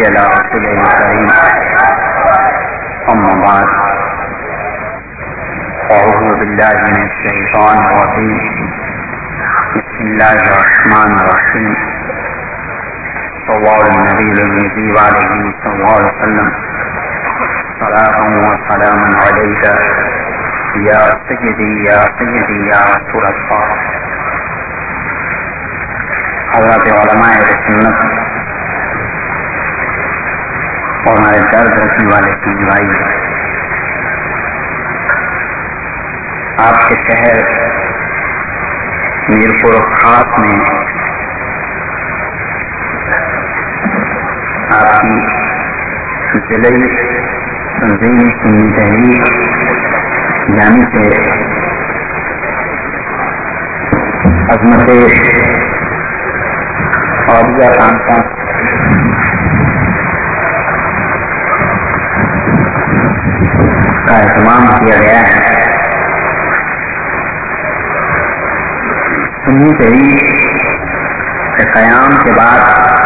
إلى رسوله الكريم أما بعد أعوذ بالله من الشيطان الرجيم بسم الله الرحمن الرحيم صلى الله على النبي الذي وعليه صلى الله عليه وسلم صلاة وسلاما عليك یا سیدی یا سیدی یا رسول اللہ. حضرات علماء سنت اور ہمارے درد رکھنے والے سننے بھائی، آپ کے شہر میرپور خاص میں آپ کی ضلعی تنظیم سنی تحریک یعنی کہ عظمت عالیہ کانفرنس کا اہتمام کیا گیا ہے. سنی تحریک کے قیام کے بعد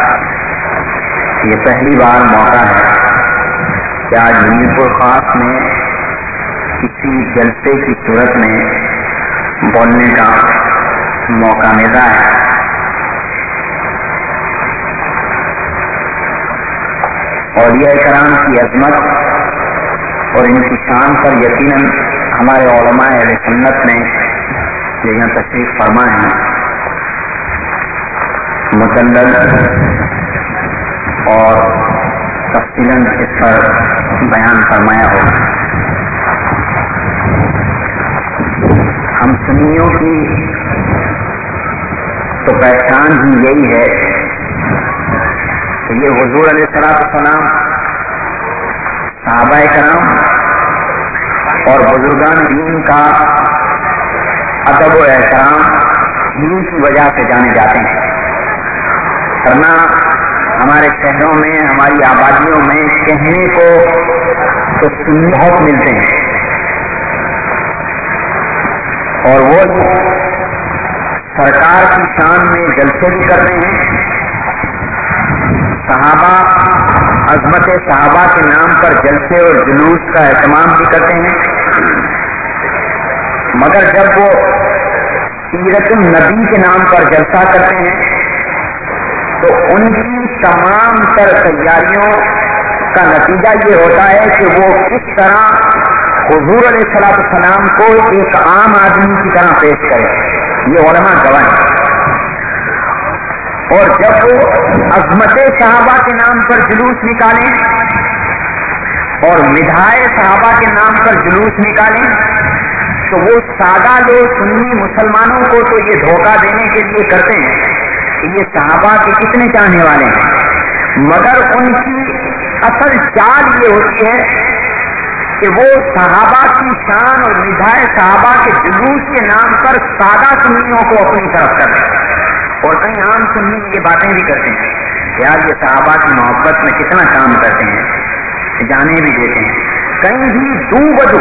یہ پہلی بار موقع ہے کہ آج میرپور خاص میں کسی جلسے کی صورت میں بولنے کا موقع مل رہا ہے. اولیاء کرام کی عظمت اور ان کی شان پر یقیناً ہمارے علماء اہل سنت نے جو یہاں تشریف فرما ہے مدلل اور تفصیلاً اس پر بیان فرمایا ہوگا. ہم سنیوں کی تو پہچان ہی یہی ہے کہ یہ حضور علیہ السلام، صحابہ کرام اور بزرگان دین کا ادب و احترام دین کی وجہ سے جانے جاتے ہیں. ورنہ ہمارے شہروں میں، ہماری آبادیوں میں کہنے کو تو سنی بہت ملتے ہیں، اور وہ سرکار کی شان میں جلسے بھی کرتے ہیں، صحابہ، عظمت صحابہ کے نام پر جلسے اور جلوس کا اہتمام بھی کرتے ہیں. مگر جب وہ سیرت النبی کے نام پر جلسہ کرتے ہیں تو ان کی تمام تر تیاریوں کا نتیجہ یہ ہوتا ہے کہ وہ کس طرح حضور علیہ السلام کو ایک عام آدمی کی طرح پیش کرے. یہ علماء گواہ ہیں. اور جب وہ عظمت صحابہ کے نام پر جلوس نکالیں اور مدحائے صحابہ کے نام پر جلوس نکالیں تو وہ سادہ لوگ سنی مسلمانوں کو تو یہ دھوکہ دینے کے لیے کرتے ہیں کہ یہ صحابہ کے کتنے چاہنے والے ہیں، مگر ان کی اصل چال یہ ہوتی ہے کہ وہ صحابہ کی شان اور مدحائے صحابہ کے جلوس کے نام پر سادہ سنیوں کو اپنی طرف کر دیں. اور کئی عام سنی یہ باتیں بھی کرتے ہیں کہ یار یہ صحابہ کی محبت میں کتنا کام کرتے ہیں، جانے بھی دیتے ہیں. کہیں بھی دو بدو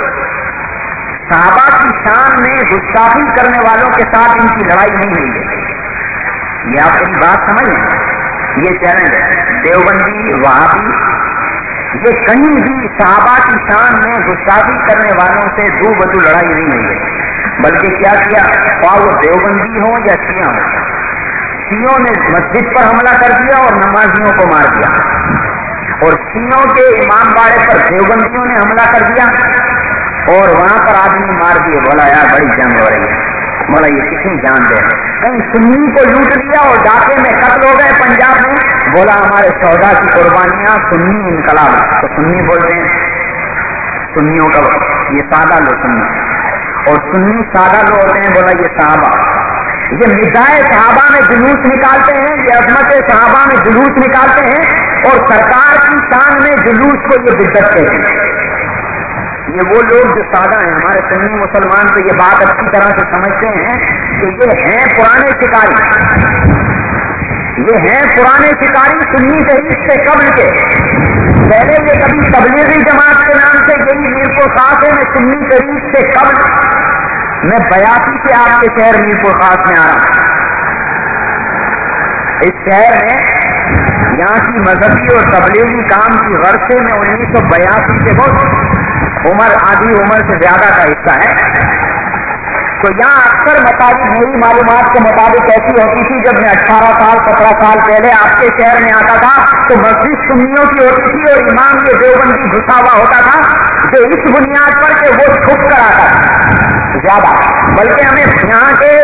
صحابہ کی شان میں گستاخی کرنے والوں کے ساتھ ان کی لڑائی نہیں ہوئی ہے. یہ آپ میری بات سمجھ لیں، یہ چیلنج ہے. دیوبندی، وہابی، یہ کہیں بھی صحابہ کی شان میں گستاخی کرنے والوں سے دو بدو لڑائی نہیں ہوئی ہے، بلکہ کیا کیا، خواہ وہ دیوبندی ہوں یا شیعہ ہوں، شیعوں نے مسجد پر حملہ کر دیا اور نمازیوں کو مار دیا، اور شیعوں کے امام باڑے پر دیوبندیوں نے حملہ کر دیا اور وہاں پر آدمی مار دیے. بولا یار بڑی جنگ ہو رہی ہے، بولا یہ کتنی جان دے. کہیں سنی کو لوٹ لیا اور ڈاکے میں قتل ہو گئے پنجاب میں، بولا ہمارے شہدا کی قربانیاں سنی انقلاب. تو سنی بولتے ہیں سنیوں کا یہ سادہ لو سنی، اور سنی سادہ لو ہوتے ہیں بولا یہ صحابہ. یہ مدحائے صحابہ میں جلوس نکالتے ہیں، یہ عظمت صحابہ میں جلوس نکالتے ہیں، اور سرکار کی شان میں جلوس کو یہ بدعت کہتے ہیں. یہ وہ لوگ جو سادہ ہیں، ہمارے سنی مسلمان تو یہ بات اچھی طرح سے سمجھتے ہیں کہ یہ ہیں پرانے شکاری، یہ ہیں پرانے شکاری سنی تحریک سے قبل کے. پہلے یہ کبھی تبلیغی جماعت کے نام سے یہی میرپور خاص ہے، میں سنی تحریک سے قبل میں 82 سے آپ کے شہر میرپور خاص میں آ رہا ہوں. اس شہر میں یہاں کی مذہبی اور تبلیغی کام کی غرض سے میں 1982 سے بہت عمر آدھی عمر سے زیادہ کا حصہ ہے. تو یہاں اکثر مساجد میری معلومات کے مطابق ایسی ہوتی تھی، جب میں 18 سال 17 سال پہلے آپ کے شہر میں آتا تھا تو مسجد سنیوں کی ہوتی تھی اور امام یہ دیوبندی گھسا ہوا ہوتا تھا جو اس بنیاد پر کہ وہ چھپ کر آتا تھا زیادہ، بلکہ ہمیں یہاں کے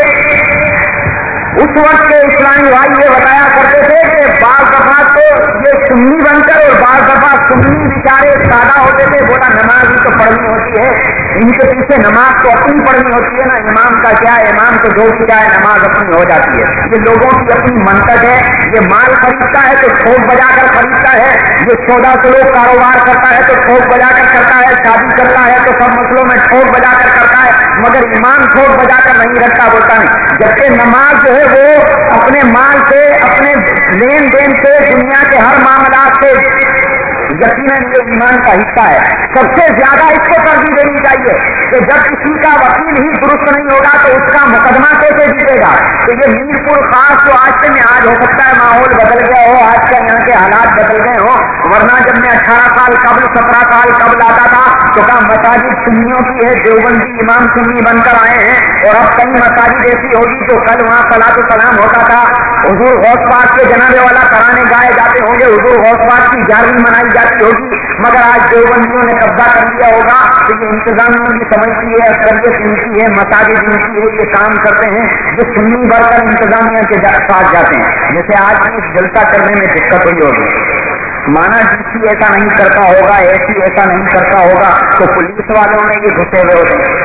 اس وقت کے اسلامی بھائی یہ بتایا کرتے تھے کہ بعض دفعہ تو یہ سنی بن کر اور بعض دفعہ سنی بیچارے سادہ ہوتے تھے، بولا نماز ہی تو پڑھنی ہوتی ہے، ان کے پیچھے نماز تو اپنی پڑھنی ہوتی ہے نا، امام کا کیا ہے، امام تو جو بھی چاہے نماز اپنی ہو جاتی ہے. یہ لوگوں کی اپنی منطق ہے، یہ مال خریدتا ہے تو ٹھوک بجا کر خریدتا ہے، یہ 14 لوگ کاروبار کرتا ہے تو ٹھوک بجا کر کرتا ہے، شادی کرتا ہے تو سب مسئلوں میں ٹھوک بجا کر کرتا ہے، مگر ایمان ٹھوک بجا کر نہیں رکھتا، بولتا نہیں. جبکہ نماز جو ہے وہ اپنے مال سے، اپنے لین دین سے، دنیا کے ہر معاملات سے یقیناً یہ ایمان کا حصہ ہے. سب سے زیادہ اس کو ترجیح دینی چاہیے کہ جب کسی کا وکیل ہی درست نہیں ہوگا تو اس کا مقدمہ کیسے جیتے گا. تو یہ میر پور خاص جو آج سے میں آج ہو سکتا ہے ماحول بدل گیا ہو، آج کا یہاں کے حالات بدل گئے ہو، ورنہ جب میں 18 سال قبل 17 سال قبل آتا تھا تو کہا مساجد سنیوں کی ہے، دیوبندی امام سنی بن کر آئے ہیں، اور اب کئی مساجد ایسی ہوگی تو کل وہاں صلاۃ و سلام ہوتا تھا، حضور غوث پاک کے جنازے والا ترانے گائے جاتے ہوں گے، حضور غوث پاک کی 11ویں منائی جاتی ہوگی، مگر آج دیوبندیوں نے قبضہ کر لیا ہوگا تو یہ انتظامیہ کی سمجھتی ہے، اکثریت ان کی ہے، مساجد ان کی ہے، یہ کام کرتے ہیں جو سنی بڑھ کر انتظامیہ کے پاس جاتے ہیں. جیسے آج بھی جلسہ کرنے میں دقت ہوئی ہوگی، مانا ڈی سی ایسا نہیں کرتا ہوگا، ایسی ایسا نہیں کرتا ہوگا تو پولیس والوں نے یہ گھسے ہوئے ہوتے ہیں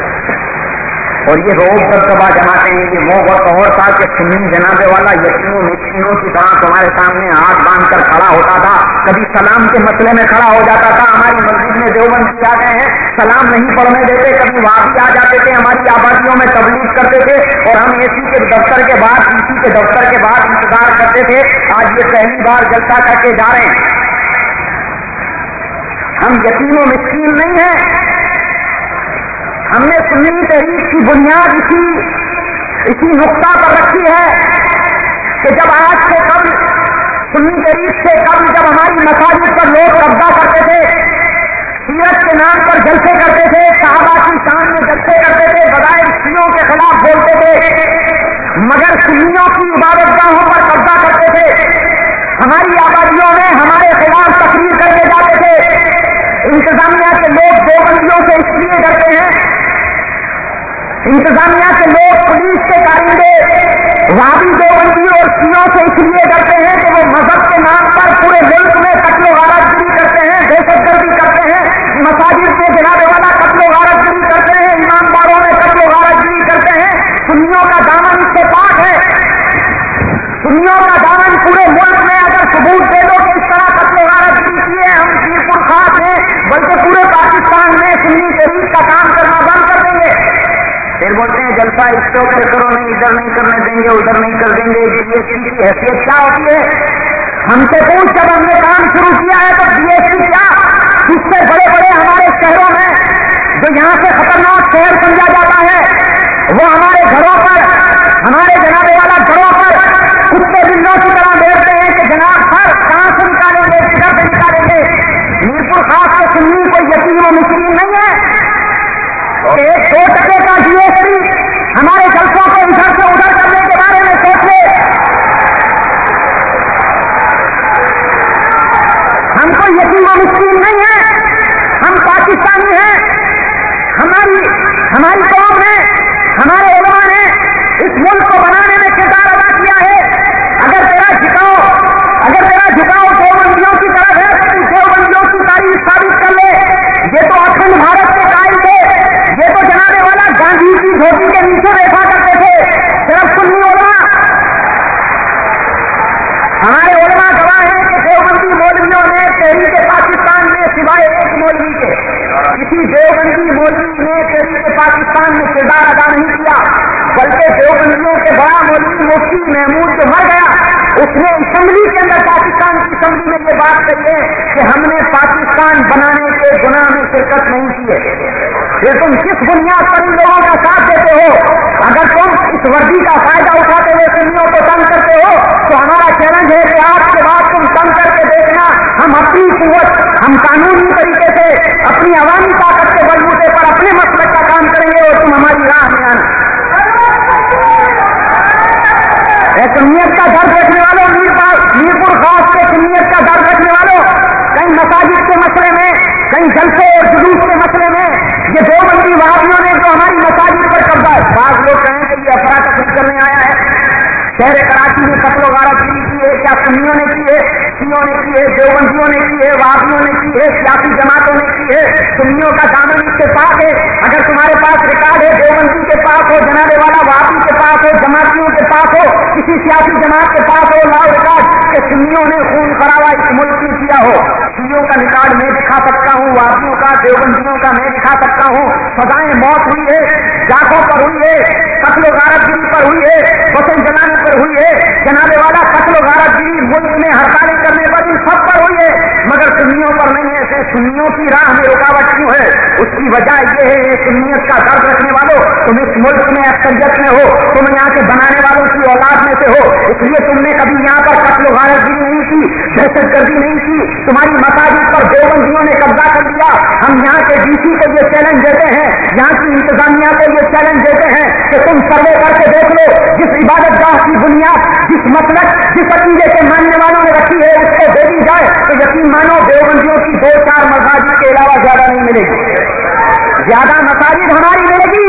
اور یہ روب دبدبا جماتے ہیں. یہ موہ اور قہر تھا کہ سنی جنازے والا یتیموں مسکینوں کی طرح تمہارے سامنے ہاتھ باندھ کر کھڑا ہوتا تھا، کبھی سلام کے مسئلے میں کھڑا ہو جاتا تھا. ہماری مسجد میں دیوبندی آ گئے ہیں، سلام نہیں پڑھنے دیتے، کبھی وہاں بھی آ جاتے تھے، ہماری آبادیوں میں تبلیغ کرتے تھے اور ہم اے سی کے دفتر کے بعد ڈی سی کے دفتر کے بعد انتظار کرتے تھے. آج یہ پہلی بار جلسہ کر کے جا رہے ہیں. ہم یتیم و مسکین نہیں ہیں، ہم نے سنی تحریک کی بنیاد اسی نقطہ پر رکھی ہے کہ جب آج سے قبل سنی تحریک سے قبل جب ہماری مساجد پر لوگ قبضہ کرتے تھے، سیرت کے نام پر جلسے کرتے تھے، صحابہ کی شان میں جلسے کرتے تھے، بظاہر شیعوں کے خلاف بولتے تھے، مگر سنیوں کی عبادت گاہوں پر قبضہ کرتے تھے، ہماری آبادیوں میں ہمارے خلاف تقریر کرنے جاتے تھے. انتظامیہ کے لوگ دیوبندیوں سے اس لیے ڈرتے ہیں، انتظامیہ کے لوگ پولیس کے کارندے وابی دیوبندی اور شیعوں سے اس لیے ڈرتے ہیں کہ وہ مذہب کے نام پر پورے ملک میں قتل و غارت گری کرتے ہیں، دہشت گردی کرتے ہیں، مساجد میں جنازے والا قتل و غارت گری کرتے ہیں، ایمانداروں میں قتل و غارت گری کرتے ہیں. سنیوں کا دامن اس سے پاک ہے، سنیوں کا دامن پورے ملک میں اگر ثبوت دے دو کہ اس طرح قتل و غارت گری کی ہے، ہم پیر پور خاص ہیں بلکہ پورے پاکستان میں سنی تحریک کا کام کرنا بند کر دیں گے. پھر بولتے ہیں جلسہ اس کے اوپر کرو، نہیں ادھر نہیں کرنے دیں گے، ادھر نہیں کر دیں گے. ڈی ایس پی کی حیثیت کیا ہوتی ہے؟ ہم سے پوچھ، جب ہم نے کام شروع کیا ہے تو ڈی ایس پی کیا، جس سے بڑے بڑے ہمارے شہروں میں جو یہاں سے خطرناک شہر سمجھا جاتا ہے، وہ ہمارے گھروں پر، ہمارے جنازے والا گھروں پر کتے بلوں کی طرح بیٹھتے ہیں کہ جناب سر کہاں سے نکالیں گے، کدھر سے نکالیں گے. میرپور خاص کے سنی کوئی یتیم و مسکین نہیں ہے. 1-2% کا ڈی ایس پی ہمارے جلسوں کو ادھر سے ادھر کرنے کے بارے میں سوچ لے. ہم کوئی یتیم و مسکین نہیں ہے، ہم پاکستانی ہیں، ہماری قوم ہے، ہمارے علماء نے اس ملک کو بنانے میں کردار ادا کیا ہے. اگر تیرا جھکاؤ دیوبندیوں کی طرف ہے تو دیوبندیوں کی تاریخ ثابت کر لے. یہ تو اکھنڈ بھارت کے قائل تھے، یہ تو جنازے والا گاندھی کی دھوتی کے نیچے بیٹھا کرتے تھے. صرف سنی علماء، ہمارے علماء گواہ ہیں کہ دیوبندی مولویوں نے تحریک پاکستان میں سوائے ایک مولوی کے کسی دیوبندی مولوی نے تحریک پاکستان میں کردار ادا نہیں کیا، بلکہ دیوبندیوں کے بڑا مولوی مفتی محمود جو مر گیا، اس نے اسمبلی کے اندر، پاکستان کی اسمبلی میں یہ بات کہی ہے کہ ہم نے پاکستان بنانے کے گناہ میں شرکت نہیں کی ہے. ये तुम किस बुनियाद पर इन लोगों का साथ देते हो? अगर तुम इस वर्दी का फायदा उठाते हुए सुन्नियों को तंग करते हो तो हमारा चैलेंज है कि आज के बाद तुम तंग करके देखना, हम अपनी कुव्वत, हम कानूनी तरीके से अपनी अवामी ताकत के बलबूते पर अपने मसलक का काम करेंगे और तुम हमारी राह में आना। सुन्नियत का दर्द रखने वालों, मीरपुर खास के सुन्नियत का दर्द रखने वालों, कहीं मसाजिद के मसले में, कहीं जलसे और जुलूस के मसले में ये देवबंदी वहाबियों ने जो हमारी मसाजिद पर कब्जा है, बात लोग कहें कि ये अफरा तफरी करने आया है। शहर कराची में कत्ल गारतगिरी की है, क्या सुन्नियों ने की है, शियों ने की है, देवबंदियों ने की है, वहाबियों ने की है, सियासी जमातों ने की है। सुन्नियों का दामन इसके पास है। अगर तुम्हारे पास रिकॉर्ड है, देवबंदी के पास हो, जनाबे वाला वहाबी के पास हो, जमातियों के पास हो, किसी सियासी जमात के पास हो, लाओ रिकॉर्ड कि सुन्नियों ने खून खराबा इस मुल्क में किया हो। शियों का रिकॉर्ड मैं दिखा सकता हूँ, वहाबियों का, देवबंदियों का मैं दिखा सकता हूँ। सजाएं मौत हुई है, जाकों पर हुई है, कत्ल गारतगिरी पर हुई है, बसें जलाने पर हुई है। जनाबे वाला कत्ल गारतगिरी मुल्क में हड़तालें करने पर इन सब पर हुई है, मगर सुन्नियों पर नहीं है। सुन्नियों की राह में रुकावट क्यों है? उसकी वजह यह है, ये सुन्नियत का दर्द रखने वालों, तुम इस मुल्क में अक्सरियत में हो, तुम यहाँ के बनाने वालों की औलाद में से हो, इसलिए तुमने कभी यहाँ पर कत्ल गारतगिरी नहीं की, दहशतगर्दी नहीं की। तुम्हारी मसाजिद पर देवबंदियों ने कब्जा कर दिया। हम यहाँ के डीसी को ये चैलेंज देते हैं, यहाँ की इंतजामिया को ये चैलेंज देते हैं कि तुम सर्वे करके देख लो, जिस इबादत गाह की बुनियाद, जिस मसलक, जिस अकीदे के मानने वालों ने रखी है उसको दे दी जाए तो यकीन मानो देवबंदियों की 2-4 मसाजिद के अलावा ज्यादा नहीं मिलेगी। ज्यादा मसाजिद हमारी मिलेगी,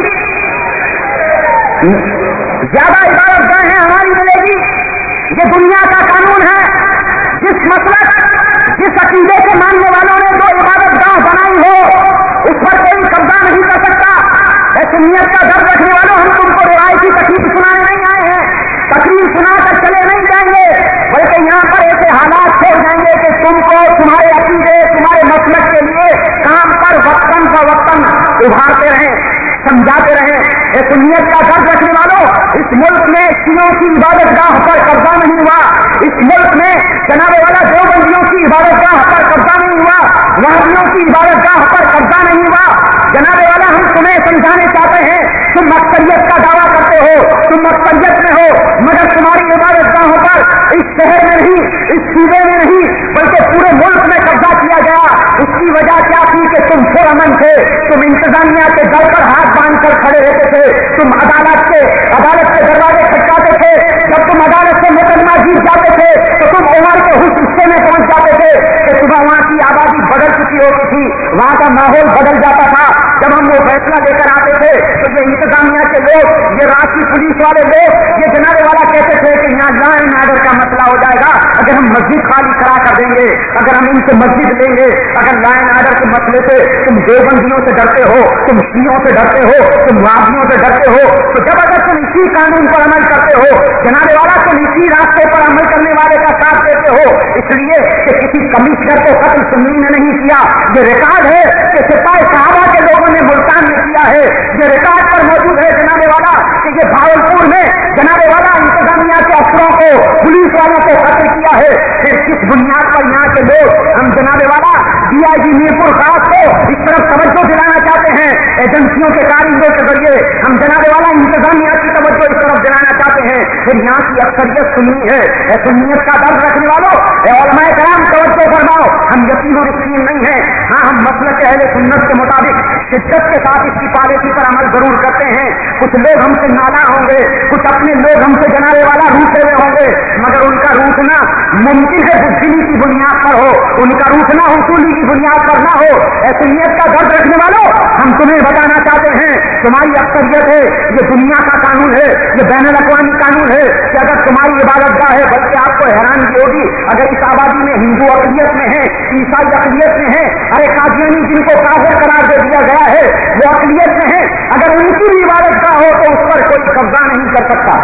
ज्यादा इबादत गाहें हमारी मिलेगी। ये दुनिया का कानून है। जिस मसलक, जिस अकीदे के मानने वालों ने जो इबादत गाह बनाई हो उस पर कोई कब्जा नहीं कर सकता। सुन्नियत का दर्द रखने वालों, हम तुमको रिवायती तकरीर सुनाने नहीं आए हैं, तकरीर सुनाकर चले नहीं जाएंगे, बल्कि यहाँ पर ऐसे हालात छोड़ जाएंगे कि तुमको तुम्हारे अकीदे, तुम्हारे मसलक के लिए काम पर वक्तन का वक्तन उभारते रहें, समझाते रहें। सुन्नियत का दर्द रखने वालों, इस मुल्क में शियों की इबादत गाह पर कब्जा नहीं हुआ, इस मुल्क में जनाबे वाला देवबंदियों की इबादत गाह पर कब्जा नहीं हुआ, वहाबियों की इबादत गाह पर कब्जा नहीं हुआ। जनाबे वाला, हम तुम्हें समझाने चाहते हैं, तुम अक्सरियत का दावा करते हो, तुम अक्सरियत में हो, मगर तुम्हारी इबादत गाहों पर इस शहर में नहीं, इस सूबे में नहीं, बल्कि पूरे मुल्क में कब्जा किया गया। उसकी वजह क्या थी कि तुम पुरअमन थे, तुम इंतजामिया के दल पर हाथ बांध कर खड़े रहते थे, तुम अदालत के दरवाजे खटकाते थे। जब तुम अदालत से मुकदमा जीत जाते थे तो तुम उम्र के उस हिस्से में पहुंच जाते थे कि सुबह वहां की आबादी बदल चुकी होती थी, वहां का माहौल बदल जाता था। जब हम वो फैसला लेकर आते थे तो ये इंतजामिया के लोग, ये राष्ट्रीय पुलिस वाले लोग, ये जनाबे वाला कहते थे कि यहाँ लॉ एंड ऑर्डर का मसला हो जाएगा अगर हम मस्जिद खाली खड़ा कर देंगे, अगर हम इनसे मस्जिद लेंगे। अगर लॉ एंड ऑर्डर के मसले से तुम देवबंदियों से डरते हो, तुम शियों से डरते हो, तुम वहाबियों से डरते हो, तो जब अगर तुम इसी कानून पर अमल करते हो, जनाबे वाला तुम इसी रास्ते पर अमल करने वाले का साथ देते हो, इसलिए कि किसी कमिश्नर को कत्ल सुन्नी ने नहीं किया। ये रिकॉर्ड है कि सिपाही साहबा के लोगों ने मुल्तान में किया है। ये रिकॉर्ड पर मौजूद है जनाबे वाला कि ये भावलपुर में जनाबे वाला इंतजामिया के अफसरों को, पुलिस वालों को कत्ल किया है। फिर किस बुनियाद पर यहाँ के लोग, हम जनाबे वाला DIG मीरपुर खास को इस तरफ तवज्जो दिलाना चाहते हैं, एजेंसियों के कारिंदों के जरिए हम जनाबे वाला इंतजामिया की तवज्जो इस तरफ दिलाना चाहते हैं। फिर यहाँ की अक्सरियत सुन्नी है। सुन्नियत का दर्द रखने वालों, उलमाए कराम तवज्जो फरमाओ, हम यकीन और यकीन नहीं है, हाँ हम मसलक अहले सुन्नत के मुताबिक शिद्दत के साथ इसकी पॉलिसी पर अमल जरूर करते हैं। कुछ लोग हमसे नाला होंगे, कुछ अपने लोग हमसे जनाबे वाला रूठे हुए होंगे, मगर उनका रूठना मुमकिन है बुद्धिली की बुनियाद पर हो, उनका रूठना उसूली की बुनियाद पर ना हो। सुन्नियत का दर्द रखने वालों, हम तुम्हें बताना चाहते हैं, तुम्हारी अक्सरियत है, ये दुनिया का कानून है, ये बैनुल अक़वामी कानून है कि अगर तुम्हारी इबादत गाह है, बल्कि आपको हैरानगी होगी अगर इस आबादी में हिंदू अक़लियत में है, ईसाई अक़लियत में है, अरे कादियानी जिनको काफिर करार दे दिया गया है वो अक़लियत में है, अगर उनकी भी इबादत गाह हो तो उस पर कोई कब्जा नहीं कर सकता।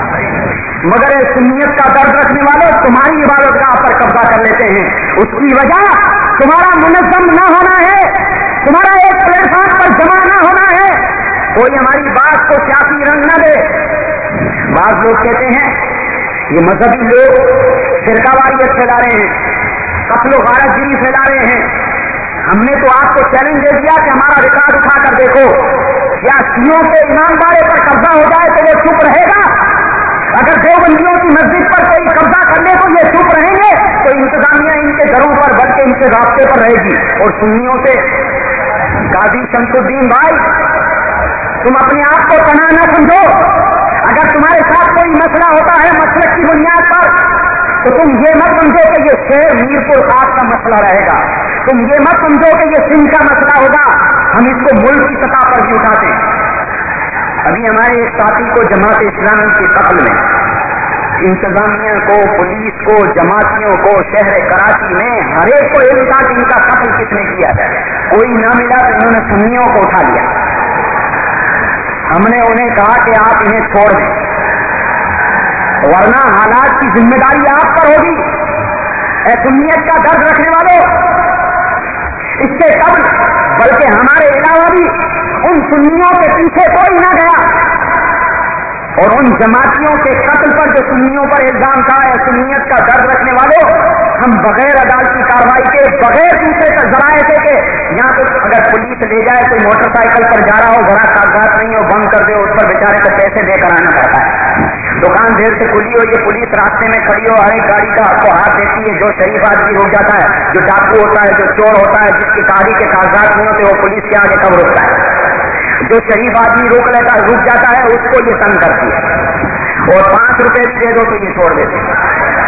मगर सुन्नियत का दर्द रखने वालों, तुम्हारी इबादत गाह पर कब्जा कर लेते हैं। उसकी वजह तुम्हारा मुनज़्ज़म ना होना है, तुम्हारा एक प्लेटफॉर्म पर जमा ना होना है। कोई हमारी बात को सियासी रंग न दे। बात लोग कहते हैं ये मजहबी लोग फिरकावारियत फैला रहे हैं, कत्ल गारतगिरी फैला रहे हैं, हमने तो आपको चैलेंज दे दिया कि हमारा रिकॉर्ड उठा कर देखो, क्या सियों के ईमानदारे पर कब्जा हो जाए तो वो चुप रहेगा? अगर देवबंदियों की मस्जिद पर कोई कब्जा कर ले तो ये चुप रहेंगे? तो इंतजामिया इनके घरों पर बल्कि इनके रास्ते पर रहेगी। और सुन्नियों से गाजी शमसुद्दीन भाई, तुम अपने आप को तनाव न समझो। अगर तुम्हारे साथ कोई मसला होता है मसलक की बुनियाद पर, तो तुम ये मत समझो कि ये शेर मीरपुर खास का मसला रहेगा, तुम ये मत समझो कि ये सिंध का मसला होगा। हम इसको मुल्क की सतह पर भी उठाते हैं। अभी हमारे एक साथी को जमात इस्लामी के कत्ल में इंतजामिया को, पुलिस को, जमातियों को शहर कराची में हर एक को इल्म था कि इनका कत्ल किसने किया है। कोई ना मिला तो इन्होंने सुन्नियों को उठा लिया। हमने उन्हें कहा कि आप इन्हें छोड़ दें, वरना हालात की जिम्मेदारी आप पर होगी। ऐ सुन्नियत का दर्द रखने वालों, इससे कब बल्कि हमारे अलावा भी उन सुन्नियों के पीछे कोई ना गया, और उन जमातियों के कत्ल पर जो सुन्नियों पर इल्जाम था, ऐ सुन्नियत का दर्द रखने वालों, हम बगैर अदालती कार्रवाई के, बगैर दूसरे जराये थे कि यहाँ तो अगर पुलिस ले जाए, कोई मोटरसाइकिल पर जा रहा हो, बड़ा कागजात नहीं हो, बंद कर दे, उस पर बेचारे को पैसे देकर आना पड़ता है। दुकान देर से खुली हो, ये पुलिस रास्ते में खड़ी हो, हर एक गाड़ी का आपको हाथ देती है। जो शरीफ आदमी रुक जाता है, जो डाकू होता है, जो चोर होता है, जिसकी गाड़ी के कागजात नहीं होते, वो पुलिस के आगे कब रुकता है? जो शरीफ आदमी रुक जाता है, उसको ये तंग करती है, और 5 रुपए भी दे दो तो ये छोड़ देते हैं।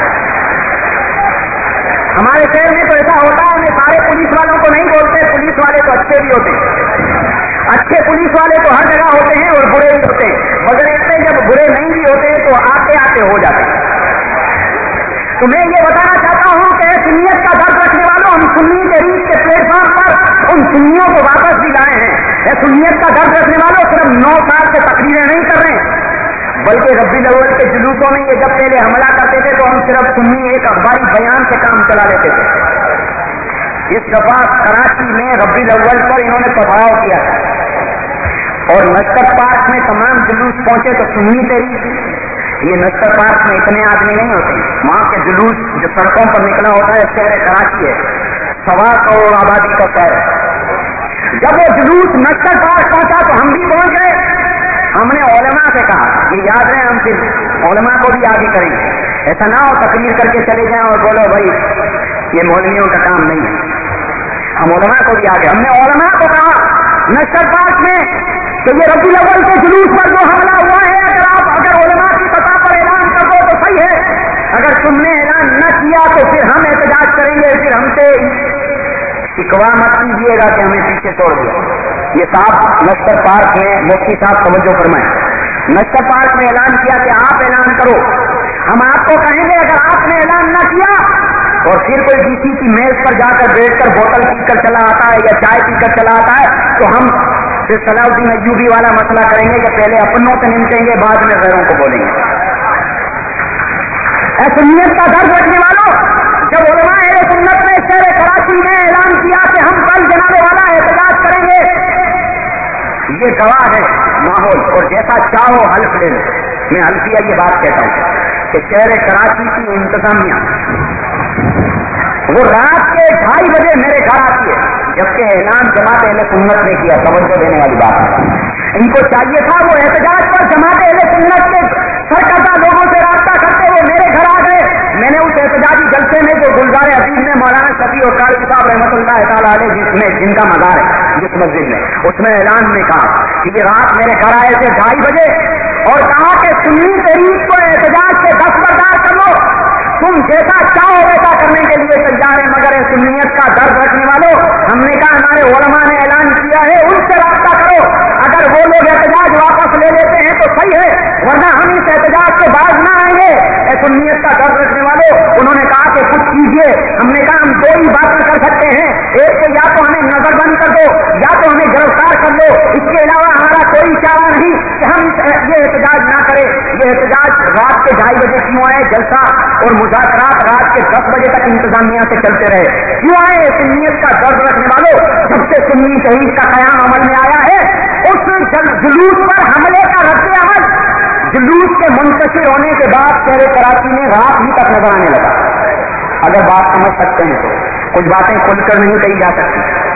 हमारे शहर में तो ऐसा होता है, मैं सारे पुलिस वालों को नहीं बोलते, पुलिस वाले तो अच्छे भी होते हैं, अच्छे पुलिस वाले तो हर जगह होते हैं और बुरे भी होते हैं, मगर इसमें जब बुरे नहीं भी होते तो आते आते हो जाते हैं। तो मैं ये बताना चाहता हूं कि सुन्नियत का दर्द रखने वालों, हम सुन्नी तहरीक के प्लेटफॉर्म पर उन सुन्नियों को वापस भी लाए हैं। सुन्नियत का दर्द रखने वालों सिर्फ 9 साल से तकरीरें नहीं कर रहे हैं, बल्कि रब्बीउल अव्वल के जुलूसों में ये जब पहले हमला करते थे तो हम सिर्फ सुन्नी एक अखबारी बयान से काम चला लेते थे। इस दफा कराची में रब्बीउल अव्वल पर इन्होंने पथराव किया था, और नस्कर पार्क में तमाम जुलूस पहुंचे तो सुन्नी तहरीक, ये नस्कर पार्क में इतने आदमी नहीं होते, वहां के जुलूस जो सड़कों पर निकला होता है, शहर कराची है 1.25 करोड़ आबादी का शहर है। जब वो जुलूस नस्कर पार्क पहुंचा तो हम भी पहुंच गए। हमने उलमा से कहा, ये याद रहे, हम फिर उलमा को भी आगे करेंगे, ऐसा ना हो तकरीर करके चले जाएं और बोलो भाई ये मौलवियों का काम नहीं है। हम उलमा को भी आगे, हमने उलमा को कहा नस्कर पार्क में कि ये रब्बीउल अव्वल के जुलूस पर जो हमला हुआ है, अगर उलमा की सतह पर ऐलान कर दो तो सही है, अगर तुमने ऐलान न किया तो फिर हम एहतजाज करेंगे, फिर हमसे शिकवा मत कीजिएगा कि हमें पीछे छोड़ दिया। ये साहब नस्कर पार्क में मुफ्ती साहब तवज्जो फरमाएं, नस्कर पार्क में ऐलान किया कि आप ऐलान करो, हम आपको कहेंगे अगर आपने ऐलान न किया और फिर कोई डीसी की मेज पर जाकर बैठकर बोतल पीकर चला आता है या चाय पीकर चला आता है, तो हम फिर सलाउद्दीन अय्यूबी वाला मसला करेंगे कि पहले अपनों से निपटेंगे, बाद में गैरों को बोलेंगे। सुन्नियत का दर्द रखने वालों, जब उलमा अहले सुन्नत ने शहर कराची में ऐलान किया कि हम कल जनाबे वाला एहतजाज करेंगे, ये गवाह है माहौल, और जैसा चाहो हल्फ ले लो। मैं हल्फिया ये बात कहता हूँ कि शहर कराची की इंतजामिया वो रात के 2:30 बजे मेरे घर आती है, जबकि ऐलान जमात अहले सुन्नत ने किया। तवज्जो देने वाली बात है, इनको चाहिए था वो एहतजाज पर जमात अहले सुन्नत के सरकर्दा लोगों से रास्ता करते हुए मेरे घर आ गए। मैंने उस एहतजाजी जलसे में जो गुलजार अजीज में मौलाना शफी और काली साहब रहमतुल्लाह तआला अलैह जिसमें जिनका मज़ार है जिस मस्जिद में, उसमें ऐलान में कहा कि ये रात मेरे घर आए थे 2:30 बजे और कहा कि सुन्नी तहरीक को एहतजाज से दस्तबरदार कर लो, तुम जैसा चाहो वैसा करने के लिए तैयार है, मगर सुन्नियत का दर्द रखने वालों, हमने कहा हमारे उलमा ने ऐलान किया है, उनसे रास्ता करो। अगर वो लोग एहतजाज वापस ले लेते हैं तो सही है, वरना हम इस एहतजाज से बाज ना आएंगे। सुन्नियत का दर्द रखने वालों, उन्होंने कहा कि कुछ कीजिए। हमने कहा हम 2 ही बातें कर सकते हैं, एक तो या तो हमें नजरबंद कर दो या तो हमें गिरफ्तार कर लो, इसके अलावा हमारा कोई चारा नहीं कि हम ये एहतजाज ना करें। ये एहतजाज रात के 2:30 बजे क्यों आए? जलसा और मुज़ाकरात रात के 10 बजे तक इंतजामिया से चलते रहे, क्यों आए? सुन्नियत का दर्द रखने वालों, जब से सुन्नी तहरीक का कयाम अमल में आया है, उस जुलूस पर हमले का रद्द अमल जुलूस के मुंतशिर होने के बाद शहर कराची में रात ही तक नजर आने लगा। अगर बात समझ सकते हैं तो कुछ बातें खुलकर नहीं कही जा सकती।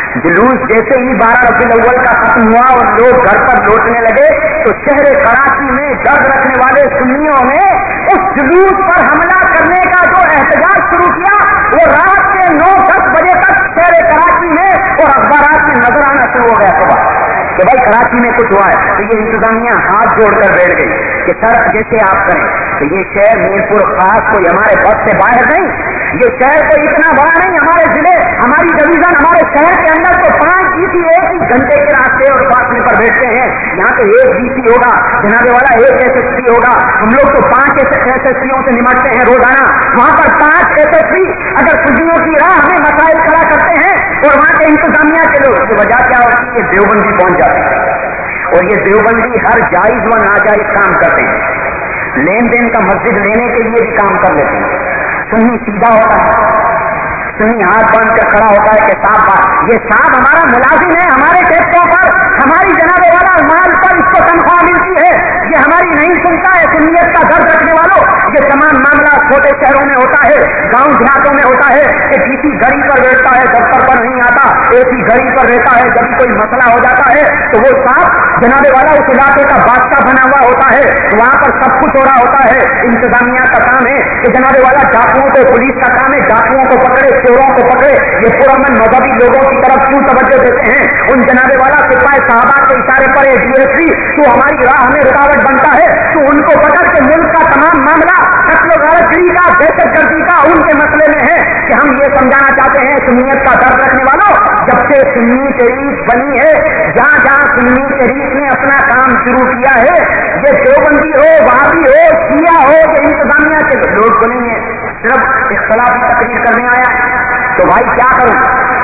जुलूस जैसे ही 12 रबीउल अव्वल का खत्म हुआ और लोग घर पर लौटने लगे तो शहर कराची में दर्द रखने वाले सुन्नियों ने उस जुलूस पर हमला करने का जो एहतजाज शुरू किया वो रात के 9-10 बजे तक शहर कराची में और अखबारात में नजर आना शुरू हो गया सुबह कि भाई कराची में कुछ हुआ है। तो ये इंतजामिया हाथ जोड़कर बैठ गई कि सर जैसे आप करें। तो ये शहर मीरपुर खास कोई हमारे बस से बाहर नहीं, ये शहर कोई इतना बड़ा नहीं, हमारे जिले हमारी डिवीजन हमारे शहर के अंदर तो 5 डीसी एक ही घंटे के रास्ते और फासले पर बैठते हैं। यहाँ तो 1 डीसी होगा जनाबे वाला, 1 SSP होगा। हम लोग तो 5 SSPओं से निमटते हैं रोजाना, वहाँ पर 5 SSP अगर खुशियों की राह हमें मसाइल खड़ा करते हैं और वहाँ के इंतजामिया के लोग, तो वजह क्या होती है, देवबंदी पहुंच जाते हैं। और ये देवबंदी हर जायज व नाजायज काम करते हैं, लेन देन का मस्जिद लेने के लिए भी काम कर लेते हैं। सुन्नी सीधा होता है, सुन्नी हाथ बांध कर खड़ा होता है कि साहब ये साहब हमारा मुलाजिम है, हमारे टैक्सों पर हमारी जनाबे वाला माल पर इसको तनख्वाह मिलती है, ये हमारी नहीं सुनता है। सुन्नियत का दर्द रखने वालों, ये तमाम मामला छोटे शहरों में होता है, गांव देहातों में होता है कि डीसी घड़ी पर बैठता है, दफ्तर पर नहीं आता, एसी घड़ी पर रहता है। जब कोई मसला हो जाता है तो वो साहब जनाबे वाला उस इलाके का बादशाह बना हुआ होता है, वहां पर सब कुछ हो रहा होता है। इंतजामिया का काम है कि जनाबे वाला डाकुओं को, पुलिस का काम है डाकुओं को पकड़े, चोरों को पकड़े। ये पुरअमन मजहबी लोगों की तरफ क्यों तवज्जो देते हैं? उन जनाबे वाला सिपाही साहबा के इशारे पर DSP तो हमारी राह में रुकावट बनता है, तो उनको पकड़ के मुल्क का तमाम मामला कत्ल गारतगिरी का, दहशतगर्दी का उनके मसले में है। कि हम ये समझाना चाहते हैं सुन्नियत का दर्द रखने वालों, जब से सुन्नी शरीफ बनी है, जहाँ जहाँ सुन्नी शरीफ ने अपना काम शुरू किया है, ये देवबंदी हो, वहाबी हो, शिया हो, ये इंतजामिया के लोग को नहीं है, सिर्फ इख्तलाफी तकरीर करने आया। तो भाई क्या करूं,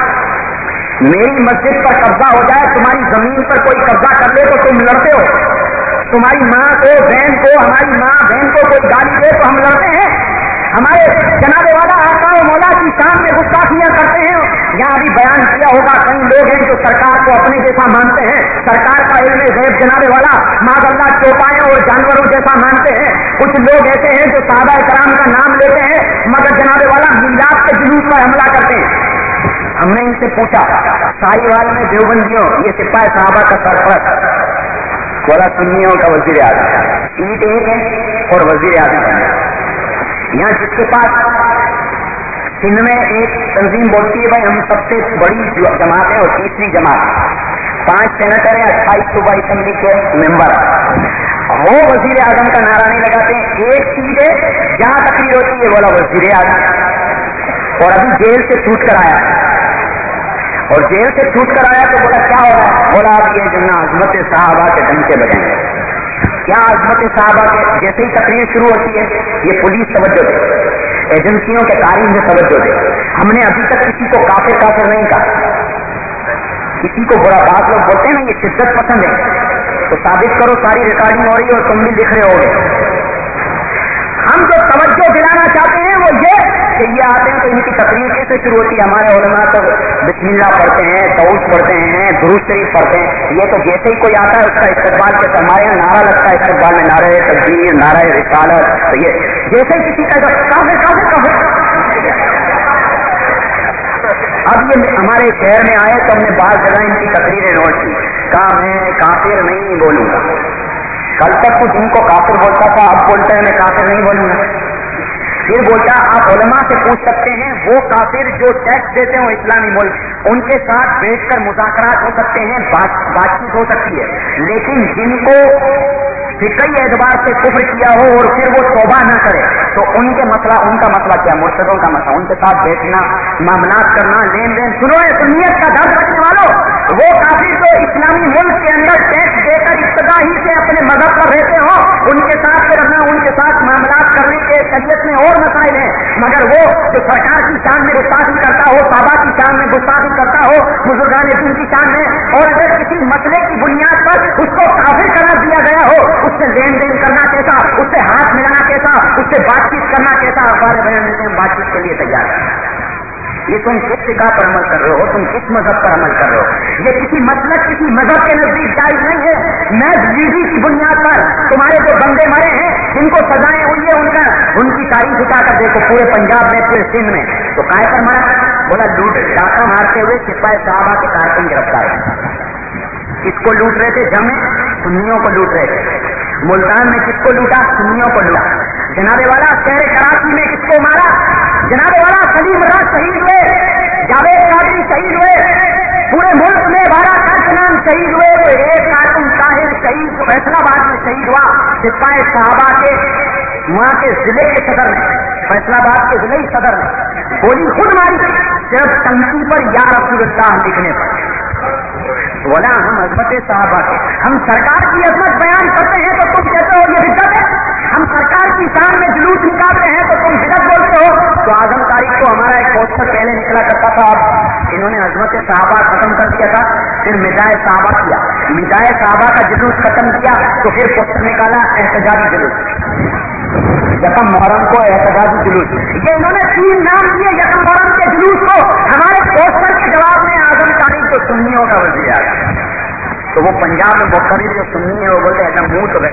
मेरी मस्जिद पर कब्जा हो जाए, तुम्हारी जमीन पर कोई कब्जा कर ले तो तुम लड़ते हो, तुम्हारी माँ को, बहन को, हमारी माँ बहन को कोई गाली दे तो हम लड़ते हैं, हमारे जनाबे वाला आका और मौला की शान में गुस्ताखियां करते हैं। यहाँ भी बयान किया होगा, कई लोग हैं जो सरकार को अपने जैसा मानते हैं, सरकार का इल्म गैब जनाबे वाला माज़अल्लाह चौपायों और जानवरों जैसा मानते हैं। कुछ लोग ऐसे हैं जो साहबा कराम का नाम लेते हैं मगर जनाबे वाला मीलाद के जुलूस पर हमला करते हैं। हमने इनसे पूछा, साहिवाल में देवबंदियों ये सिपाही साहबा का सरपरस्त, बोला सुन्नियों का वजीर आज़म, सीट एक है और वजीर आज़म है। यहाँ जिसके पास सिंध में एक तंजीम बोलती है भाई हम सबसे बड़ी जमात है और तीसरी जमात, 5 सेनेटर है, 28 सूबा असेंबली के मेंबर, वो वजीर आजम का नारा नहीं लगाते हैं। एक सीट है जहां तकरीर होती है, बोला वजीर आजम, और अभी जेल से छूट कर आया, और जेल से छूट कर आया तो बोला क्या हो रहा है, बोला आप ये जो ना अजमत साहबा के डंके बजाएंगे। क्या अजमत साहबा के जैसे ही तकरीर शुरू होती है ये पुलिस तवज्जो दे, एजेंसियों के कारीन से तवज्जो दे। हमने अभी तक किसी को काफिर काफिर नहीं कहा, किसी को बुरा बात लोग बोलते हैं ना ये शिद्दत पसंद है तो साबित करो, सारी रिकॉर्डिंग हो रही है और तुम भी लिख रहे होगे। हम जो तवज्जो दिलाना चाहते हैं वो ये कि ये आते हैं तो इनकी तकरीर कैसे शुरू होती है, हमारे उलमा तो बिस्मिल्लाह पढ़ते हैं, दऊद पढ़ते हैं, दुरूद शरीफ पढ़ते हैं, ये तो जैसे ही कोई आता है उसका इस्तकबाल करता है। हमारे यहाँ नारा लगता है इस्तकबाल में, नारे तकबीर, नारे रिसालत, तो ये जैसे ही किसी का काफिर काफिर काफिर। अब ये हमारे शहर में आए तो हमने बात जगह इनकी तकरीरें नोट की, कहा मैं काफिर नहीं बोलूंगा। कल तक कुछ इनको काफिर बोलता था, अब बोलता है मैं काफिर नहीं बोलूंगा। फिर बोलता आप उलमा से पूछ सकते हैं, वो काफिर जो टैक्स देते हो इस्लामी मुल्क, उनके साथ बैठकर मुज़ाकरात हो सकते हैं, बातचीत हो सकती है, लेकिन जिनको कई एतबार से कुफ्र किया हो और फिर वो तौबा न करे तो उनका मसला क्या, मुर्तदों का मसला, उनके साथ बैठना, मामलात करना, लेन देन। सुनो सुन्नियत का दर्द रखने वालों, वो काफिर जो इस्लामी मुल्क के अंदर टैक्स देकर इब्तदाई से अपने मजहब पर रहते हो, उनके साथ रहना, उनके साथ मामलात करने के शरीयत में और मसाइल हैं, मगर वो जो सरकार की शान में गुस्ताखी करता हो, साहबा की शान में गुस्ताखी करता हो, बुजुर्गान दीन की शान में, और अगर किसी मसले की बुनियाद पर उसको काफिर करार दिया गया हो, उससे लेन देन करना कैसा, उससे हाथ मिलाना कैसा, उससे बातचीत करना कैसा, अखबार बयान देते हैं बातचीत के लिए तैयार है। ये तुम किस फिका पर अमल कर रहे हो, तुम किस मजहब पर अमल कर रहे हो? ये किसी मसलक, किसी मजहब के नजदीक जायज नहीं है। महज लीजी की बुनियाद पर तुम्हारे जो बंदे मरे हैं, जिनको सजाएं हुई है, उनकी तारीफ उठाकर देखो पूरे पंजाब में, पूरे सिंध में, तो काय पर मरा, बोला लूट डाका मारते हुए सिपाही साहबा के कारकुन गिरफ्तार है। किसको लूट रहे थे? जमे सुन्नियों को लूट रहे थे। मुल्तान में किसको लूटा? सुन्नियों को लूटा। जनाबे वाला शहर कराची में किसको मारा? जनाबे वाला सलीम राज शहीद हुए, जावेद कादरी शहीद हुए, पूरे मुल्क में 12 कारकुनान शहीद हुए, तो एक कारकुन ताहिर शहीद फैसलाबाद में शहीद हुआ। सिपाही साहबा के वहां के जिले के सदर ने, फैसलाबाद के जिले सदर ने गोली खुद मारी, सिर्फ टंकी पर या रसूलुल्लाह लिखने पर। बोला हम अजमत साहबा के, हम सरकार की अजमत बयान करते हैं तो तुम कहते हो ये बिदअत है, हम सरकार की शान में जुलूस निकालते हैं तो तुम बिदअत बोलते हो। तो आजम तारीख को हमारा एक पोस्टर पहले निकला करता था, अब इन्होंने अजमत साहबा खत्म कर दिया था, फिर मिजाए साहबा किया, मिजाए साहबा का जुलूस खत्म किया तो फिर पोस्टर निकाला एहतजाजी जुलूस, यकम मुहर्रम को एहतजाजी जुलूस। ये इन्होंने 3 नाम दिए यकम मुहर्रम के जुलूस को। हमारे पोस्टर के जवाब में आजम तारीख को सुन्नियों का वजीर आ गया। तो वो पंजाब में मुख्तलिफ जो सुन्नी है वो बोलते ऐसा मुंह तो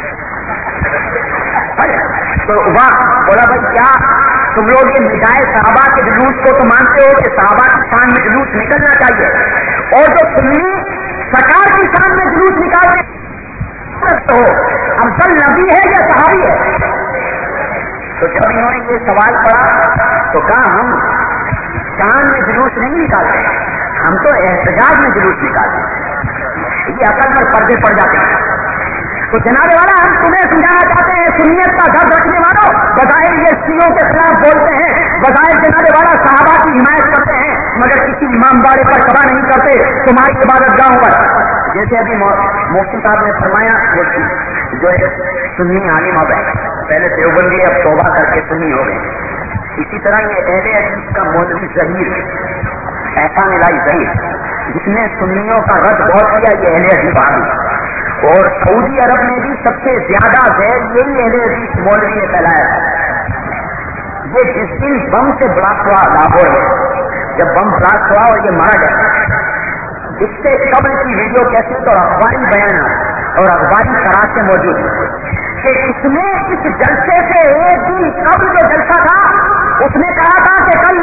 तो वह बोला भाई क्या तुम लोग ये मिजाए साहबा के जुलूस को तो मानते हो कि साहबा की शान में जुलूस निकलना चाहिए, और जो सुन्नी सरकार की शान में जुलूस निकालते हो अफजल नबी है या सहाबी है? तो जब इन्होंने ये सवाल पढ़ा तो कहा हम शान में जुलूस नहीं निकालते, हम तो एहतजाज में जुलूस निकालते हैं। ये अकल पर पर्दे पड़ जाते हैं। तो जनाबे वाला हम तुम्हें समझाना चाहते हैं, सुन्नियत का दर्द रखने वालों, बजाय ये शियों के खिलाफ बोलते हैं, बजाय जनाबे वाला साहबा की हिमायत करते हैं, मगर किसी इमामबाड़े पर कबा नहीं करते तुम्हारी इबादत गाहों पर। जैसे अभी मुफ्ती साहब ने फरमाया जो सुन्नी आलिम हो गए, पहले देवबंदी अब तौबा करके सुन्नी हो गए। इसी तरह ये अहले हदीस का मौलवी ज़हीर, ऐसा मिलाई ज़हीर, जिसने सुन्नियों का रद्द बहुत किया, ये अहले हदीस आलिम। और सऊदी अरब में भी सबसे ज्यादा जहर यही अहले हदीस मौलवी ने फैलाया था। ये जिस दिन बम से ब्लास्ट हुआ लाहौर में, जब बम ब्लास्ट हुआ और ये मारा गया, इससे कब्र की वीडियो कैसेट और अखबारी बयान और अखबारी शराब से मौजूद कि इसने इस जलसे से एक दिन कब्र जो जलसा था उसने कहा था कि कल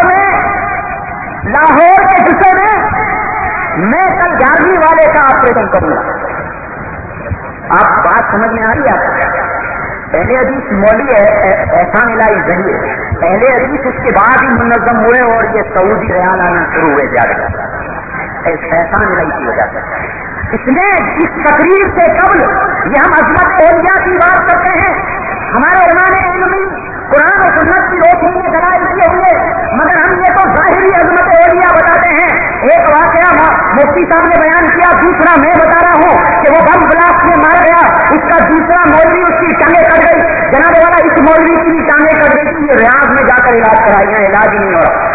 लाहौर के जुस्से में मैं कल 11वीं वाले का ऑपरेशन करूंगा। आप बात समझ में आ रही है आपको? पहले हदीस मौलवी है ऐसा मिलाई ज़हीर, पहले हदीस उसके बाद ही मुनज़्ज़म हुए और ये सऊदी रियाल आना शुरू हुए ज्यादा ऐसा मिलाई की वजह से। इसने इस तकरीर से कबल ये हम अज़मत औलिया की बात करते हैं, हमारे उलमाए इल्मी कुरान और सुन्नत की रोशनी में दलाइल किए हुए, मगर हम ये तो ज़ाहिरी अज़मत औलिया बताते हैं। एक वाक़या मुफ्ती साहब ने बयान किया, दूसरा मैं बता रहा हूँ कि वो बम ब्लास्ट में मारा गया, उसका दूसरा मौलवी उसकी टांगें कट गई। जनाब वाला इस मौलवी की भी टांगें कट गई थी, ये रियाज में जाकर इलाज कराई है, इलाज ही नहीं हो रहा।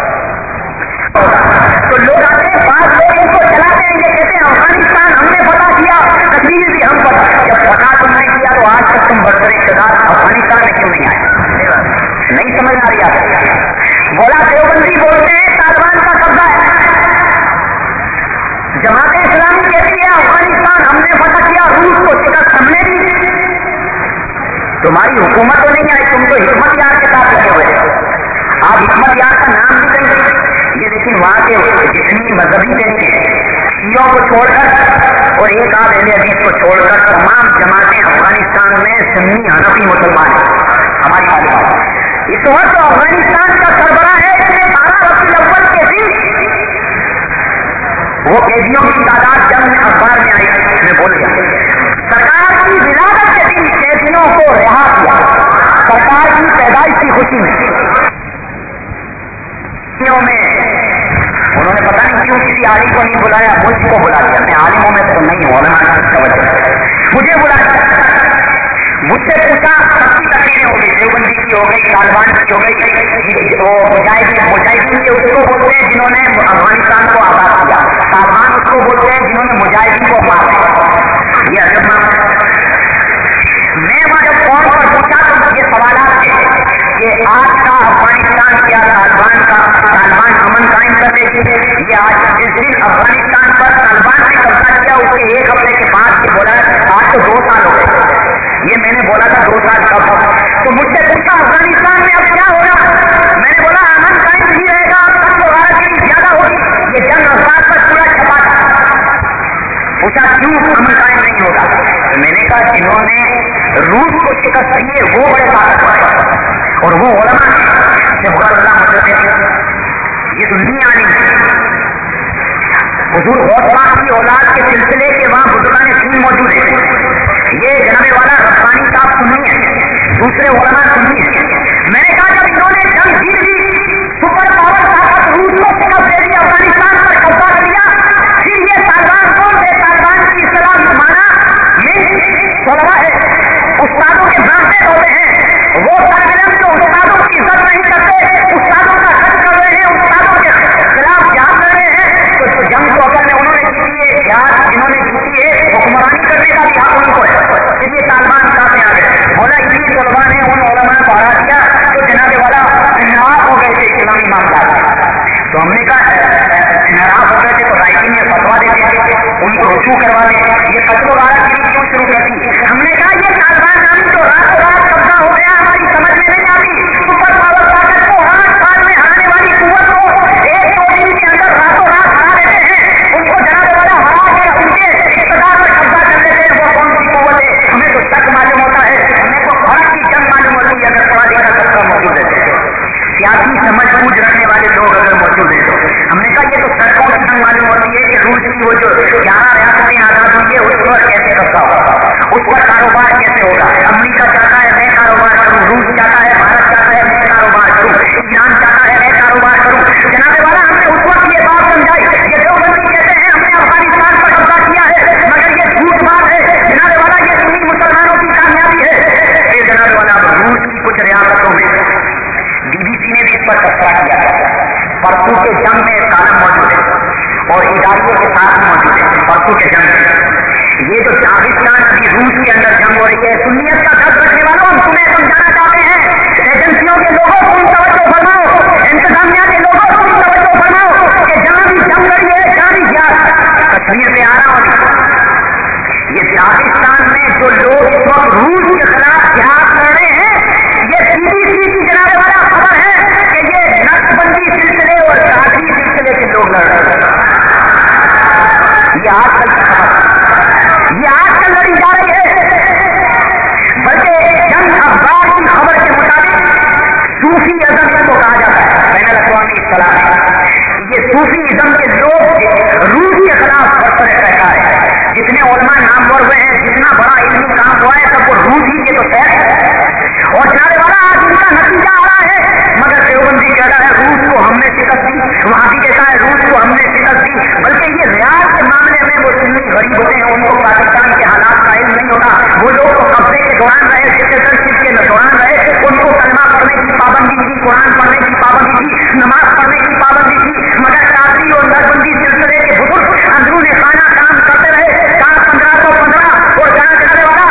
तो लोग आते हैं, बाद लोग इनको चलाते हैं, ये कहते हैं अफगानिस्तान हमने पता किया, कश्मीर भी हम पता। जब पता तुमने किया तो आज तक तुम बरसर इक़्तिदार अफगानिस्तान में क्यों नहीं आए? नहीं समझ आ रही आपको? बोला देवबंदी बोलते हैं तालिबान का कब्जा है, जमात इस्लामी कहती है अफगानिस्तान हमने पता किया, रूस को शिकस्त हमने दी। तुम्हारी हुकूमत तो नहीं आई, तुम तो हिकमत यार के साथ लगे हुए हो। आप हिकमत यार का नाम भी देंगे ये, लेकिन वहां के जितनी मजहबी देंगे शियों को छोड़कर और एक आध अहले हदीस को छोड़कर तमाम जमातें अफगानिस्तान में सुन्नी हनफी मुसलमान है। हमारी बात इस वक्त अफगानिस्तान का सरबराह है, इसने 12 रबीउल अव्वल के दिन वो कैदियों की तादाद जंग में अखबार में आई, मैं बोल गया, सरकार की विलादत के दिन कैदियों को रिहा किया, सरकार की पैदाइश की खुशी में उन्होंने पता नहीं क्यों किसी आलिम को नहीं बुलाया, मुझको बुला दिया। मैं आलिमों में तो नहीं हूं, मुझे बुला दिया, मुझसे पूछा, सबकी तकरीरें हो गई, देवबंदी की हो गई, तालिबान की हो गई, वो मुजाहिदीन के उसको बोलते हैं जिन्होंने अफगानिस्तान को आजाद किया, तालिबान उसको बोलते हैं जिन्होंने मुजाहिदीन को मार दिया। ये अजब। मैं वहां जब फोन पर पूछा तो ये सवाल थे कि आज का अफगानिस्तान क्या तालिबान अमन कायम कर देगी। ये आज जिस दिन अफगानिस्तान पर तालिबान ने कब्जा किया उसके एक हफ्ते के बाद ये बोला आज तो 2 साल हो गए। ये मैंने बोला था 2 साल कब, तो मुझसे पूछा अफगानिस्तान में अब क्या होगा, मैंने बोला अमन कायम नहीं रहेगा, तब دیکھا جنہوں نے روس کو شکست دی ہے وہ بڑے طاقتور اور وہ علماء سے غور اللہ مجھے یہ دنیا عالم حضور غوث پاک کی اولاد کے سلسلے کے وہاں بزرگان دین موجود ہیں. یہ جناب والا ربانی صاحب سنی ہے, دوسرے علماء سنی ہے. میں نے کہا جب انہوں نے جنگ جیت لی, سپر پاور طاقت روس کو شکست دے دی, افغانستان پر قبضہ کر لیا, پھر یہ طالبان کون تھے؟ طالبان کی اصطلاح مانا طلبا ہے, استادوں کے برانڈے ہوتے ہیں. وہ طالب علم جو استادوں کی عزت نہیں کرتے, استادوں کا خط کر رہے ہیں, استادوں کے خلاف جان رہے ہیں, تو جنگ کو اصل میں انہوں نے جیتی ہے, جہاد جنہوں نے جیتی ہے حکمرانی کرنے کا بھی حق ان کو ہے. پھر یہ طالبان کہاں سے آ گئے؟ بولا انہیں طلبا نے ان علماء کو ہرا دیا تو جناب والا انحراف ہو گئے تھے اسلامی معاملات. تو ہم نے کہا انحراف ہو گئے تھے تو رائٹنگ میں فتوا دیتے تھے, ان کو رجوع کروا دیں. یہ قتل و غارت گری کیوں شروع کرتی؟ ہم نے کہا یہ طالبان نامی تو راتوں رات قبضہ ہو گیا, ہماری سمجھ میں نہیں آتی. سپر پاور طاقت کو 8 سال میں ہرانے والی قوت کو 1-2 دن کے اندر راتوں رات ہرا دیتے ہیں. ان کو جناب والا ہرا کے ان کے اقتدار پر قبضہ کر لیتے ہیں. وہ کون سی قوت ہے؟ ہمیں تو شک معلوم ہوتا ہے, ہمیں تو فرق کی جنگ معلوم ہوتی ہے اگر پڑھا لکھا سب موجود ہے. سیاسی سمجھ بوجھ رکھنے والے لوگ اگر موجود ہیں تو ہم نے کہا یہ تو سڑکوں کی جنگ معلوم ہوتی ہے کہ روس کی وہ جو 11 ریاستیں آزاد ہوئی ہے اس پر کیسے رکھا ہوگا, اس پر کاروبار کیسے ہوگا. امریکہ چاہتا ہے میں کاروبار کروں, روس چاہتا ہے, بھارت چاہتا ہے میں کاروبار کروں, ایران چاہتا ہے میں کاروبار کروں. جناب والا ہم نے اس وقت یہ بات سمجھائی کہ دیوبندی کہتے ہیں ہم نے افغانستان پر قبضہ کیا ہے, مگر یہ جھوٹ بات ہے. جناب والا یہ سنی مسلمانوں کی کامیابی ہے. پھر جناب والا روس کی کچھ ریاستوں میں BBC نے بھی اس پر تبصرہ کیا ہے. پرسوں کے جنگ میں ایک کالم موجود ہے اور اداریوں کے ساتھ موجود ہے. پرسوں کے جنگ میں یہ جو چاغستان ابھی روس کے اندر جنگ ہو رہی ہے, سنیت کا درد رکھنے والوں ہم تمہیں سمجھانا چاہتے ہیں, ایجنسیوں کے لوگوں تم توجہ فرماؤ, انتظامیہ کے لوگوں تم توجہ فرماؤ کہ جہاں بھی جنگ لڑی ہے جہاں بھی کشمیر میں آ رہا ہوں, یہ چاغستان میں جو لوگ اس وقت روس کے خلاف جہاد لڑ رہے ہیں, یہ BBC کی جناب والا خبر ہے کہ یہ نقشبندی سلسلے اور قادری سلسلے کے لوگ لڑ رہے ہیں. یہ آج کل کی خبر, یہ آج کل لڑی جا رہی ہے. بلکہ جنگ اخبار کی خبر کے مطابق صوفی ازم اس کو کہا جاتا ہے بین الاقوامی اصطلاح میں. یہ صوفی ازم کے لوگ روس کے خلاف برسر پیکار ہے. جتنے علماء نامور ہوئے ہیں, جتنا بڑا علمی کام ہوا ہے, سب وہ روس ہی کے تو شہر ہے. اور جناب والا آج ان کا نتیجہ آ رہا ہے. مگر دیوبندی کہتا ہے روس کو ہم نے شکست دی, وہاں بھی کہتا ہے روس کو ہم نے شکست دی. بلکہ یہ ریاض کے معاملے میں وہ سنی غریب ہوتے ہیں, ان کو پاکستان کے حالات کا علم نہیں ہوتا. وہ لوگ تو قبضے کے دوران رہے, ڈکٹیٹرشپ کے دوران رہے, ان کو کلمہ پڑھنے کی پابندی تھی, قرآن پڑھنے کی پابندی تھی, نماز پڑھنے کی پابندی تھی. مگر قادری اور نقشبندی سلسلے کے بزرگ اندرون خانہ کام کرتے رہے. سال 1515 اور جناب والا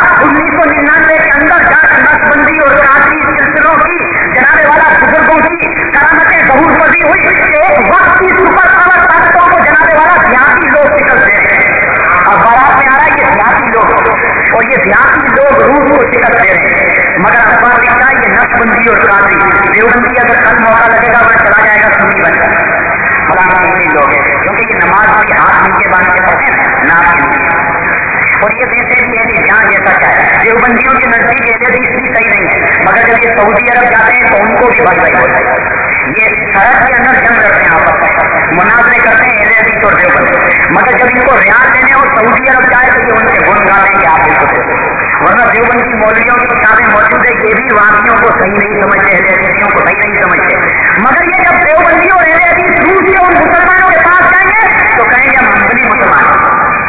1999 کے اندر جا کر نقشبندی اور قادری سلسلوں کی جناب والا بزرگوں کی کرامتیں ظہور پذیر ہوئی کہ ایک وقت کی سپر پاور طاقتوں کو جناب والا سیاسی لوگ شکست دے رہے ہیں. اخبارات میں آ رہا ہے یہ سیاسی لوگ, اور یہ سیاسی لوگ روس کو شکست دے رہے ہیں. مگر اخبار لکھتا ہے یہ نقشبندی اور قادری دیوبندی اگر کل موقع لگے گا وہ چلا جائے گا سنی بن کر. فلاں سنی لوگ ہیں کیونکہ یہ نماز بھی ہاتھ نیچے باندھ کے پڑھتے ہیں ناک کے نیچے, اور یہ دیتے بھی ہے کہ جہاں جیسا چاہے. دیوبندیوں کے نزدیک یہ حدیث بھی صحیح نہیں ہے, مگر جب یہ سعودی عرب جاتے ہیں تو ان کو بھی بھائی بھائی ہوتا ہے. یہ سڑک کے اندر جنگ لڑتے ہیں, آپس میں مناظرے کرتے ہیں اہل حدیث اور دیوبند. مگر جب ان کو ریاض دینے اور سعودی عرب جائے تو یہ ان سے گن گاتے ہیں کہ آپ ان کو دیتے. ورنہ دیوبندی مولویوں کی کتابیں موجود ہے, یہ بھی واقعیوں کو صحیح نہیں سمجھتے, اہل حدیثیوں کو صحیح نہیں سمجھتے. مگر یہ جب دیوبندی اور اہل حدیث روس کے ان مسلمانوں کے پاس جائیں گے تو کہیں گے ہم حنبلی مسلمان ہیں.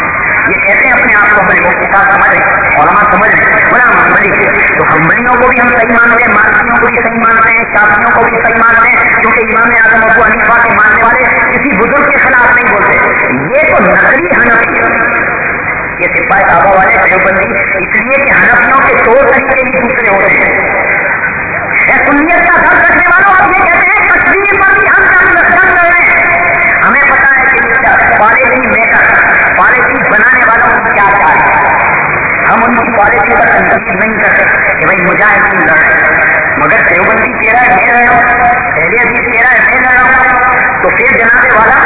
یہ کہتے ہیں اپنے آپ کو ہمارے مفتی صاحب سمجھ رہے ہیں, علماء سمجھ رہے ہیں, بڑا ہم حنبلی. تو حنبلیوں کو بھی ہم صحیح مانتے ہیں, مالکیوں کو بھی صحیح مانتے ہیں, شافعیوں کو بھی صحیح مانتے ہیں, کیونکہ امام اعظم ابو حنیفہ کے ماننے والے کسی بزرگ کے خلاف نہیں بولتے. یہ تو نقلی حنفی ہے, یہ سپاہی صحابہ والے دیوبندی, اس لیے کہ حنفیوں کے طور طریقے بھی دوسرے ہوتے ہیں. سنیت کا درد رکھنے والوں اب یہ کہتے ہیں کشمیر پر بھی ہم جنگ لڑ رہے ہیں. ہمیں پتا ہے کہ پالیسی میکر, پالیسی بنانے والوں کی کیا چال ہے. ہم ان کی پالیسی پر تنقید نہیں کرتے کہ بھائی مجاہدین لڑ رہے ہیں. مگر دیوبندی کہہ رہا ہے میں لڑ رہا ہوں, اہل حدیث کہہ رہا ہے میں لڑ رہا ہوں, تو پھر جناب والا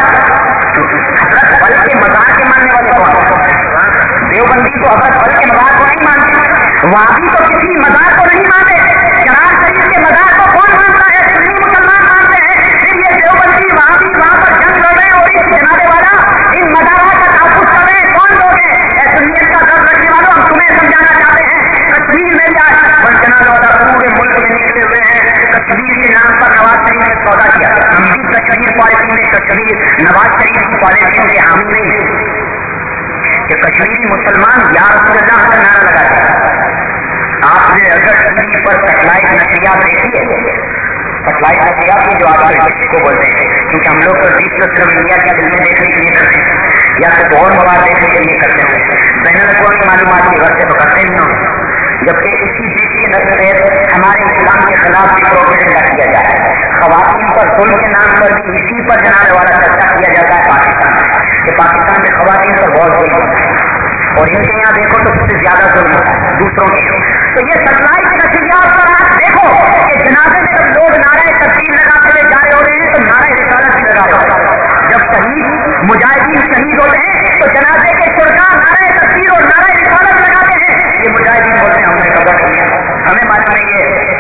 حضرت بل کے مزار کے ماننے والے کون؟ دیوبندی تو حضرت بل کے مزار کو نہیں مانتے. वहां भी तो किसी मजार को नहीं मानते, जलाल शरीफ के मजार को कौन मानता है? सुन्नी मुसलमान मानते हैं। फिर ये देवबंदी वहां भी वहां पर जंग लड़ रहे हैं और इस जनाबे वाला इन मजारों का तहफ़्फ़ुज़ कर रहे हैं। कौन लोग हैं? सुन्नियत का दर्द रखने वालों, हम तुम्हें समझाना चाहते हैं। कश्मीर में या जनाबे वाला पूरे मुल्क में निकले हुए हैं। कश्मीर के नाम पर नवाज शरीफ ने सौदा किया। हम भी कश्मीर पॉलिसी में कश्मीर नवाज शरीफ की पॉलिसी के हामी नहीं है कि कश्मीरी मुसलमान या रसूल अल्लाह का नारा लगाते हैं। आपने अगर टीवी पर सेटेलाइट नशरियात देखी है, सेटेलाइट नशरियात ये जो आजकल को बोलते हैं, क्योंकि हम लोग तो डिश सिर्फ इंडिया की फिल्में देखने के लिए करते हैं या फिर और मवाद देखने के लिए करते हैं, बैनुल-अक़वामी मालूमात की वजह से तो करते नहीं होंगे। जबकि इसी डिश के नजर हमारे इस्लाम के खिलाफ भी प्रोपेगेंडा किया जा रहा है। ख़वातीन पर जुल्म के नाम पर भी इसी पर जनाने वाला चर्चा किया जाता है पाकिस्तान में, कि पाकिस्तान में ख़वातीन पर बहुत जुल्म होता है और इनके यहाँ देखो तो सबसे ज्यादा जुल्म होता है दूसरों के। तो ये सच्चाई की नजरिया पर आप देखो कि जनाजे में जब लोग नारे तकबीर लगाते हुए जा रहे होते हैं तो नारे रिसालत भी लगा रहे होते हैं। जब शहीद मुजाहिदीन शहीद होते हैं तो जनाजे के शुरका नारे तकबीर और नारे रिसालत लगाते हैं। ये मुजाहिदीन बोलते हैं हमने कब्जा किया। हमें मालूम है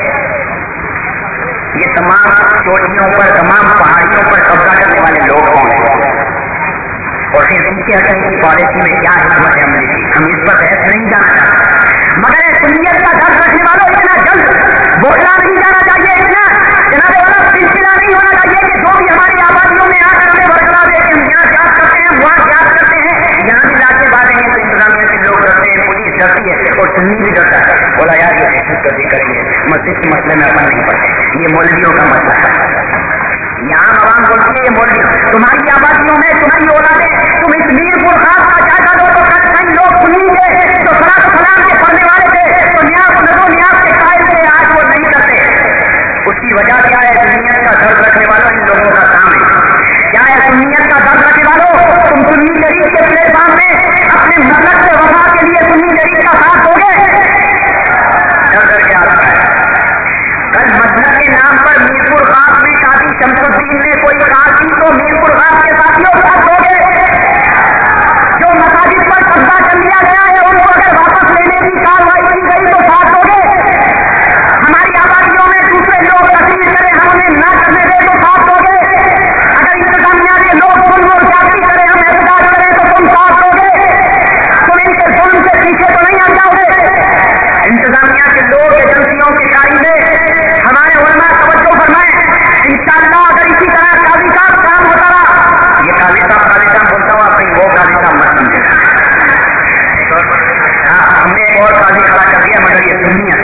ये तमाम चोटियों पर, तमाम पहाड़ियों पर कब्जा करने वाले लोग कौन हैं और फिर पीछे हटने की पॉलिसी में क्या हिकमत है अमली की, हम इस पर बहस नहीं जाना चाहते। मगर सुन्नियत का दर्द रखने वालों, इतना जल्द बोखला नहीं जाना चाहिए, इतना जनाबे वाला सिलसिला नहीं होना चाहिए कि जो भी हमारी आबादियों में आकर हमें बरकरार दे कि हम यहाँ जात करते हैं, वहाँ जात करते हैं, यहाँ भी लाके बांधेंगे तो इंतजामिया से लोग डरते हैं, पुलिस डरती है और सुन्नी भी डरता है। बोला यार ये दहशत गर्दी करिए, मस्जिद के मसले में अपन नहीं पड़ते, ये मौलवियों का मसला है। यहाँ आवाम बोलती है ये मौलवी तुम्हारी आबादियों में, तुम्हारी औलादे, तुम इस मीरपुर खास का जायजा लो तो कई लोग सुन्नी थे जो सलात सलाम के पढ़ने वाले थे, तो न्यास नजो न्यास के कायल थे, आज वो नहीं करते। उसकी वजह क्या है? सुन्नियत का दर्द रखने वालों इन लोगों का काम है। क्या है सुन्नियत का दर्द रखने वालों? तुम सुन्नी जरीद के प्लेटफॉर्म में अपने मसलक से वफा के लिए सुन्नी जरीद का साथ दोगे? डर के आता है। कल मसलक के नाम पर मीरपुर खास में काजी शमसुद्दीन ने कोई काजी तो मीरपुर खास के साथियों साथ दोगे? जो मसाजिद पर कब्जा कर लिया गया है उनको अगर वापस लेने की कार्रवाई की गई तो साथ दोगे? हमारी आबादियों में दूसरे लोग तकलीफ करें, हम उन्हें ना करने दें तो साथ दोगे? अगर इंतजामिया के लोग जुल्म और ज्यादती करें, हम एहतजाज करें तो तुम साथ दोगे? तुम इनके जुल्म से पीछे तो नहीं हट जाओगे? इंतजामिया के लोग, एजेंसियों के कायदे, हमारे उलमा तवज्जो फरमाएं, इंशाअल्लाह अगर इसी तरह काजी का काम होता रहा, ये काजी साहब बोलता हूँ अपनी वो काजी साहब मत समझेगा। हाँ, हमने एक और काजी खड़ा कर दिया मगर ये सुन्नी है,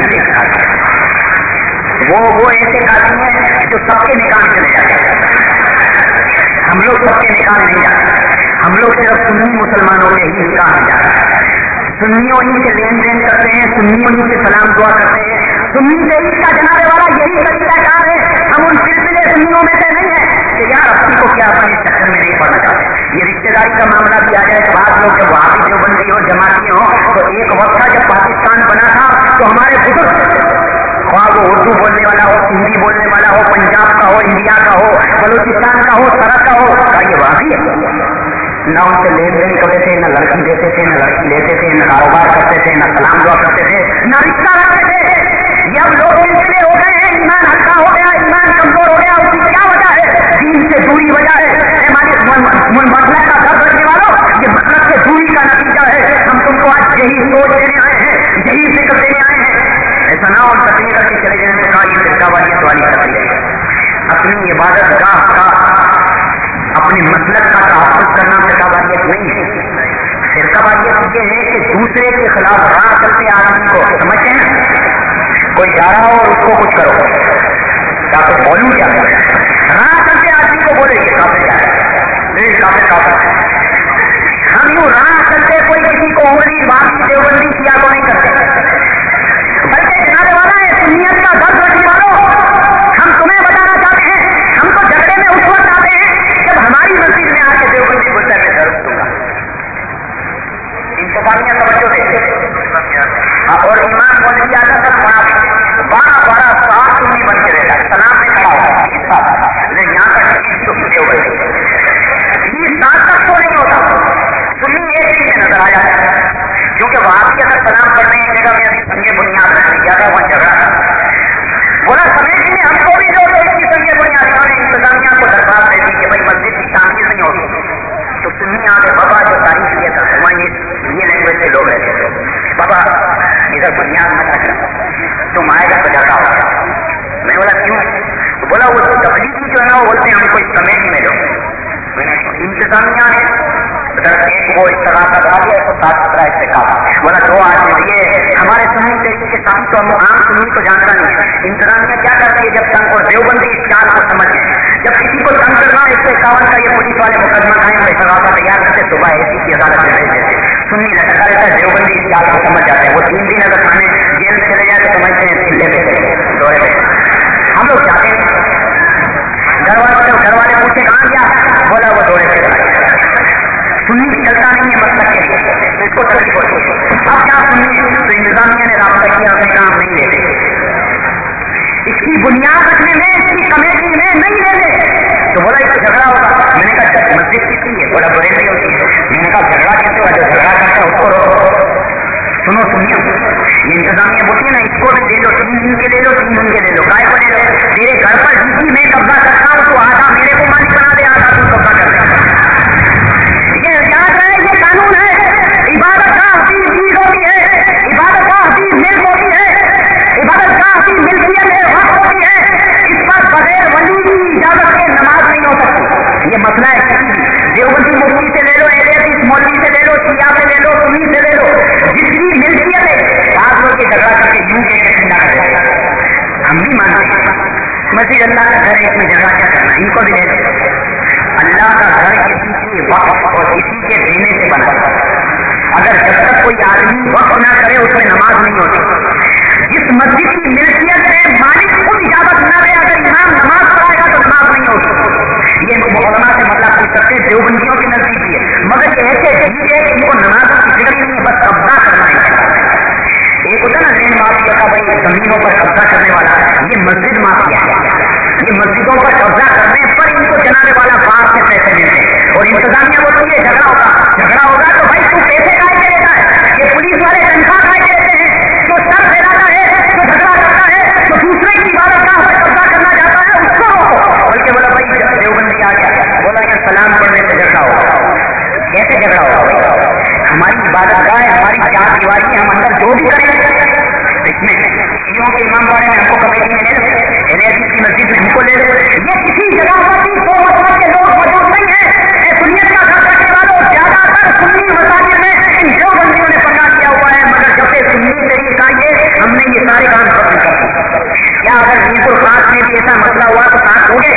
वो ऐसे काजी हैं जो सबके निकाह चले जाते हैं। हम लोग सबके निकाह नहीं जाते, हम लोग सिर्फ सुन्नी मुसलमानों के ही निकाह में जाते हैं। सुन्नियों ही से लेन देन करते हैं, सुन्नियों ही से सलाम दुआ करते हैं, सुन्नी से इसका जनाबे वाला यही तरीकाकार है। हम उन सिलसिले सुन्नियों में से नहीं है कि यार अपनी को क्या अपन इस चक्कर में नहीं पड़ना चाहते। ये रिश्तेदारी का मामला भी आ जाए तो बात लोग जब वहां भी देवबंदी हो, जमाती हो, तो एक वक्त था जब पाकिस्तान बना था तो हमारे बुजुर्ग, वहाँ वो उर्दू बोलने वाला हो, हिंदी बोलने वाला हो, पंजाब का हो, इंडिया का हो, बलूचिस्तान का हो, सरहद का हो, ये वाकई है न उनसे लेन देन करते थे, न लड़की देते थे, न लड़की लेते थे, न कारोबार करते थे, न सलाम दुआ करते थे, न रिश्ता रखते थे। ये अब लोग सिलसिले हो गए हैं, ईमान हल्का हो गया, ईमान कमजोर हो गया। उसकी क्या वजह है? दीन से दूरी वजह है। हमारे मसलक का दर्द रखने वालों, ये मसलक से दूरी का नतीजा है। हम तुमको आज यही सोच देने आए हैं, यही जिक्र देने आए हैं। ऐसा ना और तकलीफ करके चले जाने से कहा ये फिरका वालियत वाली तकलीफ है। अपनी इबादत गाह का, अपने मसलक का तहफ़्फ़ुज़ करना फिरकावारियत नहीं है। फिरकावारियत ये है कि दूसरे के खिलाफ राह चलते आदमी को, समझते हैं, कोई जा रहा हो और उसको कुछ करो, क्या तो बोलूं क्या? राह चलते आदमी को बोले ये काफिर क्या है, काफिर। हम यूँ राह चलते कोई किसी को उंगली, बाकी देवबंदी किया को नहीं करते, बल्कि जनाबे वाला है सुन्नियत का दर्द रखने वालों, हम तुम्हें बताना चाहते हैं, हम तो झगड़े में उस वक्त आते हैं जब हमारी मस्जिद में आके देवबंदी बोलता है मैं दर्द दूंगा। इंतजामिया तवज्जो देते और ईमान बोल दिया था सब बड़ा 12 साल सुन्नी बन के रहता है, सलाम में खड़ा होता है 30 साल, लेकिन यहाँ तक 30 साल तक तो नहीं होता। सुन्नी एक दिन में नजर आ जाता है, क्योंकि वहां भी अगर सलाम पढ़ने एक जगह में इधर बुनियाद मत रखना, तुम आएगा तो झगड़ा होगा। मैं बोला क्यों? तो बोला वो तबलीगी जो है ना वो बोलते हैं हमको इस कमेटी में लो। इंतजामिया ने एक को इस तरह का कहा दिया, 7-17 इससे कहा। बोला 2 आदमी, ये हमारे सुन्नी तरीके के साथ तो हम आम सुन्नी को जानता नहीं है। इंतजामिया क्या करती है जब तंग, और देवबंदी इस चाल को समझ है, जब किसी को तंग करना 151 का ये पुलिस वाले मुकदमा खाएं वो इस्तेमाल तैयार करते, सुबह ऐसी की अदालत में भेज देते। सुन्नी लटका रहता है, देवबंदी इस चाल को समझ जाते हैं। वो 3 दिन अगर थाने जेल चले जाए तो समझते हैं चिल्ले पे चले दौरे पे। हम लोग चाहते हैं घर वाले पूछे कहाँ गया, बोला वो दौरे पे चला गया। सुन्नी चलता नहीं है मतलब के लिए, इसको तकलीफ होती है। अब क्या सुन्नी तो इंतजामिया ने रास्ता किया, अपने काम नहीं लेते, इसकी बुनियाद रखने में, इसकी कमेटी में नहीं लेते। तो बोला इससे झगड़ा होगा। मैंने कहा मस्जिद किसकी है? बोला बरेली होती है। मैंने कहा झगड़ा कैसे होगा? जो झगड़ा करता है उसको रोको। सुनो सुनिए, ये इंतजामिया बोलती है ना, इसको भी ले लो, 3 दिन के ले लो, 3 दिन के ले लो, काय को ले लो? तेरे घर पर जिसकी मैं कब्जा करता हूँ तो आधा मेरे को मालिक बना दे, आधा तू कब्जा कर दे। ये याद रहे, ये कानून है। इबादत का हकीम चीज होती है, इबादत का हकीम मिल्क होती है, इबादत का हकीम मिल्कियत है, वक्त होती है। इस पर बगैर वली की इजाजत के नमाज नहीं हो सकती। ये मसला है किसी भी देवबंदी मुफ्ती से ले लो, एहतियाती मौलवी से ले लो, शिया से ले लो, सुन्नी से ले लो, जितनी मिल्कियत है आप लोग ये झगड़ा करके यूं के ठंडा कर देते। हम भी मानते हैं मस्जिद अल्लाह का घर है, इसमें झगड़ा क्या करना, इनको भी ले लो। अल्लाह का घर किसी की वक्त और किसी के देने से बना है। अगर जब तक कोई आदमी वक्त ना करे उसमें नमाज नहीं होती। जिस मस्जिद की मिल्कियत में मालिक खुद इजाजत न दे, अगर इमाम नमाज पढ़ाएगा तो नमाज नहीं होगी। ये मुकदमा से मतलब पूछ सकते हैं, देवबंदियों के नजदीक है, मगर ये ऐसे ठीक है कि इनको नमाजों की फिक्र नहीं है, बस कब्जा करना है। एक होता ना लैंड माफिया का, भाई जमीनों पर कब्जा करने वाला, ये मस्जिद माफिया है। ये मस्जिदों पर कब्जा करने पर इनको जनाने वाला बाहर से पैसे मिलते हैं, और इंतजामिया बोलती है झगड़ा होगा। झगड़ा होगा तो भाई तू पैसे काय के लेता है? ये पुलिस वाले तनख्वाह काय के लेते हैं? जो सर फैलाता है, जो झगड़ा करता है, जो दूसरे की इबादत का कब्जा करना चाहता है, उसको रोको। बल्कि बोला भाई देवबंदी आ गया, बोला कि सलाम पढ़ने से झगड़ा होगा। कैसे झगड़ा होगा? हमारी इबादत का है, हमारी 4 दीवारी है, हम अंदर जो भी करें इसमें शियों के इमाम बारे में हमको कमेटी में ले लो, एहतियाती की मस्जिद में हमको ले लो। ये किसी जगह पर भी दो मसला के लोग मौजूद नहीं है। सुन्नियत का घर रखने वालों ज्यादातर सुन्नी मसाजिद में इन देवबंदियों ने पकड़ा किया हुआ है, मगर जब से सुन्नी तरीका ये हमने ये सारे काम खत्म कर दिए। क्या अगर मीरपुर खास में भी ऐसा मसला हुआ तो साथ होंगे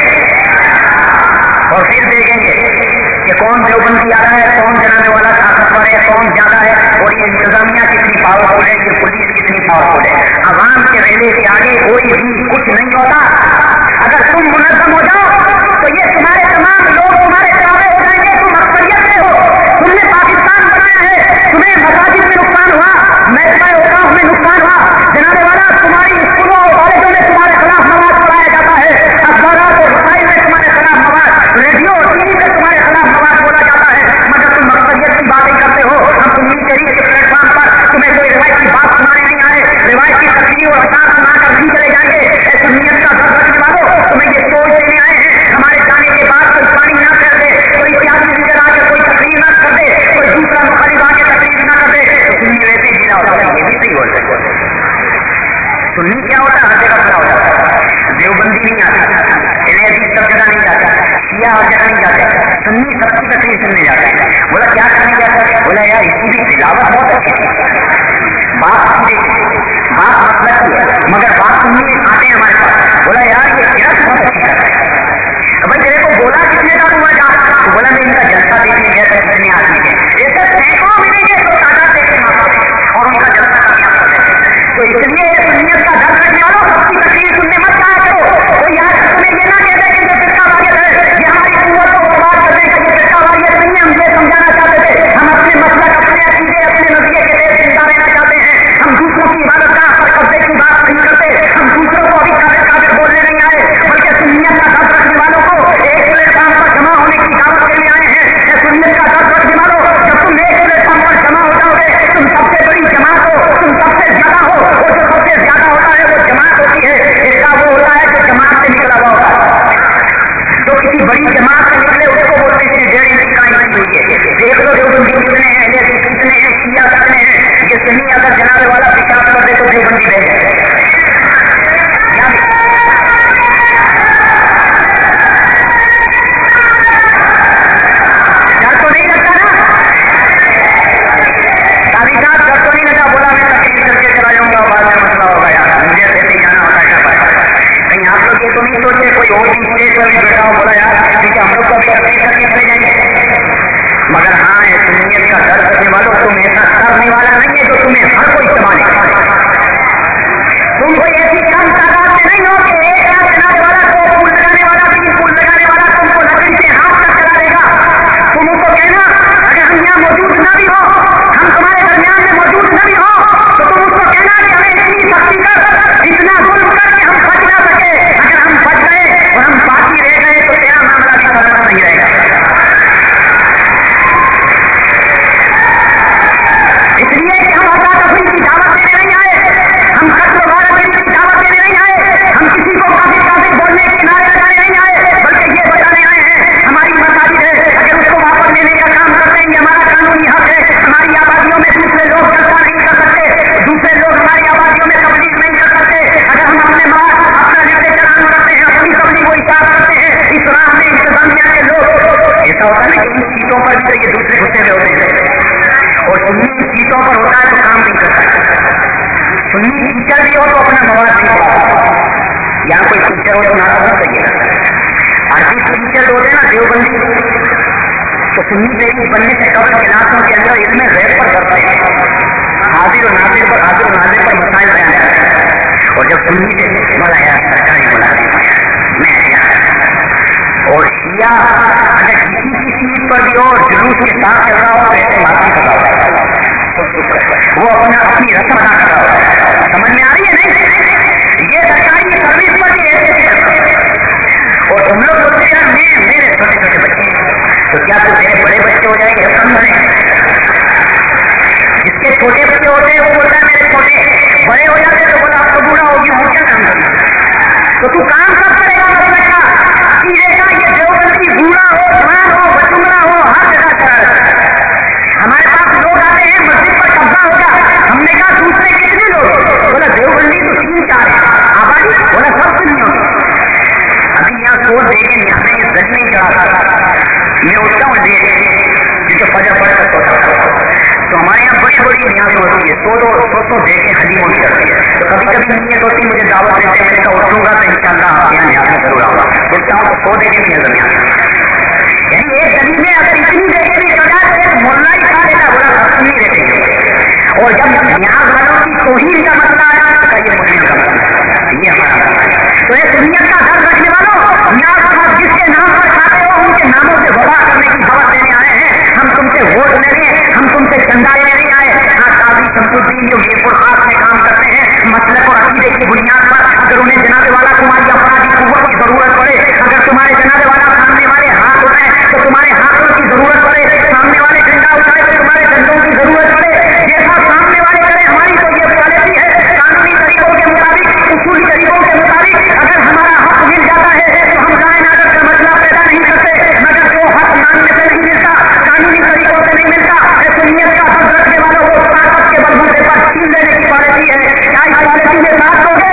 और फिर देखेंगे कि कौन देवबंदी आ रहा है, कौन जनाने वाला ताकतवर है, कौन ज्यादा है, और ये इंतजामिया कितनी पावरफुल है, ये पुलिस कितनी पावरफुल है। अवाम के रहने के आगे कोई भी कुछ नहीं होता। अगर तुम मुनज़्ज़म हो जाओ तो ये तुम्हारे तमाम लोग तुम्हारे ताबे हो जाएंगे। तुम अक्सरियत में हो, तुमने पाकिस्तान बनाया है, तुम्हें मसाजिद में नुकसान हुआ, महकमा औकाफ में नुकसान हुआ, जनाने वाला तुम्हारी स्कूलों और कॉलेजों में तुम्हारे खिलाफ नमाज पढ़ाया जाता है, अखबारात और रसाइल में तुम्हारे खिलाफ नमाज, रेडियो और टीवी में तुम्हारे खिलाफ नमाज बोला जाता है, मगर तुम अक्सरियत की बातें करते हो। हम सुन्नी शरीयत के प्लेटफॉर्म पर तुम्हें कोई रिवायत की बात सुनाने नहीं आए, रिवायत की तकरीर और अशार सुनाकर नहीं चले जाएंगे। सुन्नियत का घर रखने वालों तुम्हें ये सोच देने आए हैं हमारे जाने के बाद कोई पानी ना कर दे, कोई सियासी लीडर आके कोई तकरीर ना कर दे, कोई दूसरा मुखालिफ आके तकरीर ना कर दे, तो सुन्नी वैसे ही ढीला होता है। ये भी सही बोलते हैं। सुन्नी क्या होता है? हर जगह खड़ा हो जाता है। देवबंदी नहीं आता, एहतियाती सब जगह नहीं जाता, शिया हर जगह नहीं जाते, सुन्नी सबकी तकरीर सुनने जाता है। बोला क्या करने जाता है? बोला यार इसकी भी तिलावत बहुत अच्छी थी, बात मतलब की है, मगर बात सुननी आते हैं हमारे पास। बोला यार ये किरत बहुत अच्छी है। अब तेरे को बोला कितने का हुआ जा? तो बोला मैं इनका जलसा देखने गया था, कितने आदमी थे, ऐसे सैकड़ों मिलेंगे तो तादाद देखने और उनका जलसा कामयाब कर देते। तो इसलिए सुन्नियत का घर रखने वालों सबकी तकरीर सुनने मत कहा करो। कोई आज तुम्हें ये ना कहते कि जो फिरका वारियत है ये हमारी कुव्वत को बर्बाद करने का ये फिरका वारियत नहीं है। हम ये समझाना चाहते थे, हम अपने मसलक, अपने अकीदे, अपने नज़रिए के तहत जिंदा रहना चाहते हैं। हम टीचर हो तो नाराज नहीं करिएगा। अरबी टीचर होते हैं ना देवबंदी, तो सुन्नी बेरी बनने से कबल क्लासों के अंदर इल्म गैब पर करते हैं, हाजिर और नाजिर पर मसाइल बयान करते हैं। और जब सुन्नी से बोला यार सरकारी बुलाते हैं मैं क्या, और शिया अगर किसी की सीट पर भी और जुलूस के साथ चल रहा हो तो ऐसे माफी कर रहा होता है, वो अपनी रस्म अदा कर रहा होता है। समझ में आ रही है नहीं? ये सरकारी सर्विस पर भी ऐसे और तुम लोग बोलते हैं मेरे छोटे छोटे बच्चे, तो क्या तो तेरे बड़े बच्चे हो जाएंगे? कम बड़े, जिसके छोटे बच्चे होते हैं वो बोलता है मेरे छोटे, बड़े हो जाते तो बोला अब तो बूढ़ा होगी, वो क्या काम करेगा? तो तू काम कब करेगा? मतलब का ये देवबंदी बूढ़ा हो, जवान हो, बचुमरा हो, हर जगह चला। हमारे पास लोग आते हैं मस्जिद पर कब्जा होगा, हमने कहा दूसरे कितने लोग? बोला देवबंदी तो 3-4 है, आबादी बोला सब सुन्नी होगी। अभी यहाँ सोच देखे यहाँ पे गली नहीं चढ़ा, मैं उठता हूँ देख जिसे फजर पड़ कर सोता हूँ, तो हमारे यहाँ बड़ी बड़ी न्यास होती है, सो देखे हलीम होनी करती है। तो कभी कभी नीयत होती मुझे दावत देते, मैंने कहा उठूंगा तो इंशाअल्लाह आप यहाँ न्यास में जरूर आऊंगा। उठता हूँ तो सो देखे नहीं नजर न्यास, यानी एक गली में अगर इतनी देखे भी चढ़ा तो एक मोहल्ला ही खा लेता, बोला सब नहीं रहते। और जब न्यास वालों की तौहीन का मसला आया तो ये मुस्लिम का मसला है, ये हमारा मसला है। तो ये सुन्नियत का दर्द रखने वालों, न्यास साहब जिसके नाम पर खाते हो उनके नामों से वफा करने की दावत देने आए हैं। हम तुमसे वोट लेने, हम तुमसे चंदा लेने नहीं आए। हाँ, काजी शमसुद्दीन जो मीरपुर खास में काम करते हैं मसलक और अकीदे की बुनियाद पर, अगर उन्हें जनाबे वाला तुम्हारी अपराधी कुव्वत की जरूरत पड़े, अगर तुम्हारे जनाबे वाला सामने वाले हाथ उठाए तो तुम्हारे हाथों की जरूरत पड़े, सामने वाले डंडा उठाए तो तुम्हारे डंडों की जरूरत पड़े, जैसा सामने वाले करें हमारी तो ये पॉलिसी है। कानूनी तरीकों के मुताबिक, उसूली तरीकों के मुताबिक अगर हमारा हक मिल जाता है तो हम लाइन आदत का मसला पैदा नहीं करते, मगर जो हक मानने से नहीं मिलता, कानूनी तरीकों से नहीं मिलता, सुन्नियत का हक रखने वालों को ताकत के बलबूते पर छीन लेने की पॉलिसी है। क्या इस पॉलिसी में साथ दोगे?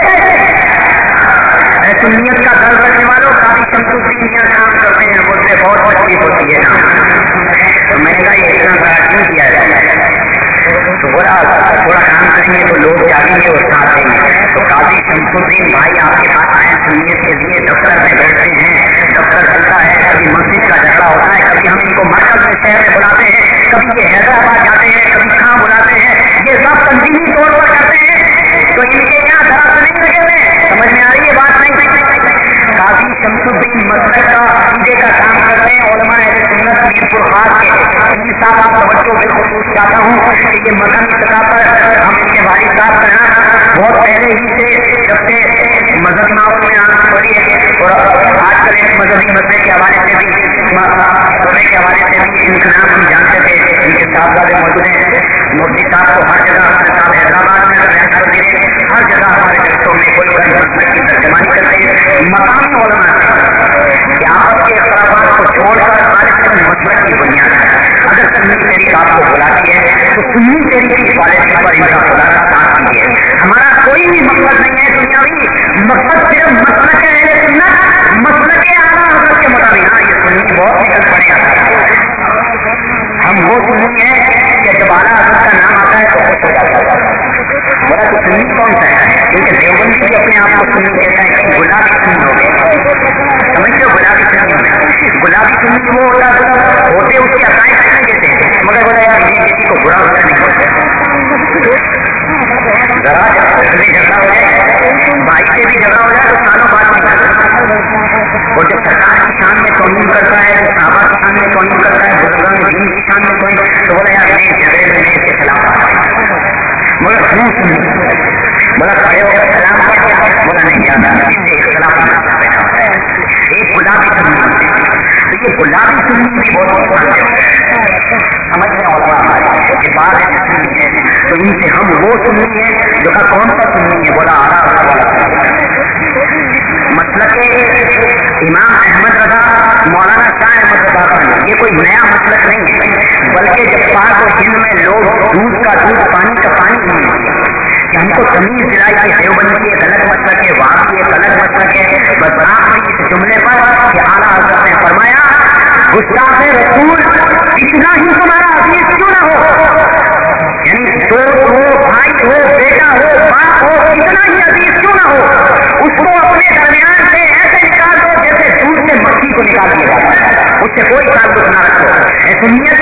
सुन्नियत का दर्द रखने वालों, काफी शमसुद्दीन यहाँ काम करते हैं, बोलते बहुत तकलीफ होती है काम। तो मैंने कहा ये इतना बड़ा क्यों किया जाए? तो बोला थोड़ा काम करेंगे तो लोग जागेंगे और साथ देंगे। तो काजी शमसुद्दीन भाई आपके पास आए सुन्नियत के लिए, दफ्तर में बैठते हैं, दफ्तर चलता है, कभी मस्जिद का झगड़ा होता है, कभी हम इनको मरकज में शहर में बुलाते हैं, कभी ये हैदराबाद जाते हैं, कभी कहाँ बुलाते हैं, ये सब तंजीमी तौर पर करते हैं। तो इनके यहाँ जरा से नहीं लगे हुए, समझ में आ रही है बात नहीं? काजी शमसुद्दीन मसलक का अकीदे का काम करते हैं, उलमा अहले सुन्नत मीरपुर खास के। पीर साहब आप तवज्जो बिलखुसूस चाहता हूँ कि ये मकामी सतह पर हम इनके वालिद साहब का नाम बहुत पहले ही से जब से मजहब माहौल में आना पड़ी है, और आजकल एक मजहबी मसले के हवाले से भी इनका नाम हम जानते थे। इनके साहबजादे मौजूद हैं, मुफ्ती साहब को हर जगह, साहब हैदराबाद में हर जगह हमारे जलसों में कोई की तर्जमानी करते हैं। मकामी उलमा कि आपस के इख्तिलाफात को छोड़कर खालिस मसलक की बुनियाद है। अगर सुन्नी तहरीक आपको बुलाती है तो सुन्नी तहरीक की पॉलिसी पर इनका बुलाना साथ कीजिए। हमारा कोई भी मकसद नहीं है दुनियावी, मकसद सिर्फ मसलक अहले सुन्नत, मसलक आला हज़रत के मुताबिक। हाँ, ये सुन्नी बहुत निकल पड़ेगा, हम वो सुन्नी है कि जब आला हज़रत का नाम आता है तो खुश हो जाता है। बोला तो सुन्नी कौन सा है? क्योंकि देवबंदी भी अपने आप को सुन्नी कहता है, कहीं गुलाबी सुन्नी हो गए, समझते हो? गुलाबी सुन्नी हो गए। गुलाबी सुन्नी वो होता होते उसके अकायद नहीं कहते, मगर बोला यार ये किसी को बुरा होता नहीं बोलते। जरा जब झगड़ा हो जाए, भाई से भी झगड़ा हो जाए तो सालों बात नहीं करता। और जब सरकार की शान में तौहीन करता है, सहाबा की शान में तौहीन करता है, बुजुर्गान दीन की शान में तौहीन, तो बोला यार मैं झगड़े में इसके खिलाफ आ रहा हूँ। बोला क्यों सुन्नी? बोला खड़े होकर सलाम किया? बोला नहीं जाता, इससे इख्तिलाफ पैदा होता है। एक गुलाबी सुन्नी होते हैं, तो ये गुलाबी सुन्नी भी बहुत नुकसान देते हैं। समझ में और के बाद सुन्नी है तो इनसे हम वो सुन्नी है जो का कौन सा सुन्नी है? बोला आला वाला मतलब इमाम अहमद रजा, मौलाना शाह अहमद रजा का ये कोई नया मतलब नहीं है, बल्कि जब पाक और हिंद में लोग दूध का दूध पानी का पानी नहीं है, हमको तमीज दिलाई कि देवबंदी एक अलग मतलब है, वहां एक अलग मतलब है। बस आखिरी इस जुमले पर कि आला हज़रत ने फरमाया गुस्ताख रसूल इतना ही तुम्हारा अजीज क्यों ना हो, यानी दोस्त हो, भाई हो, बेटा हो, बाप हो, इतना ही अजीज क्यों ना हो, उसको अपने दरमियान से اہمیت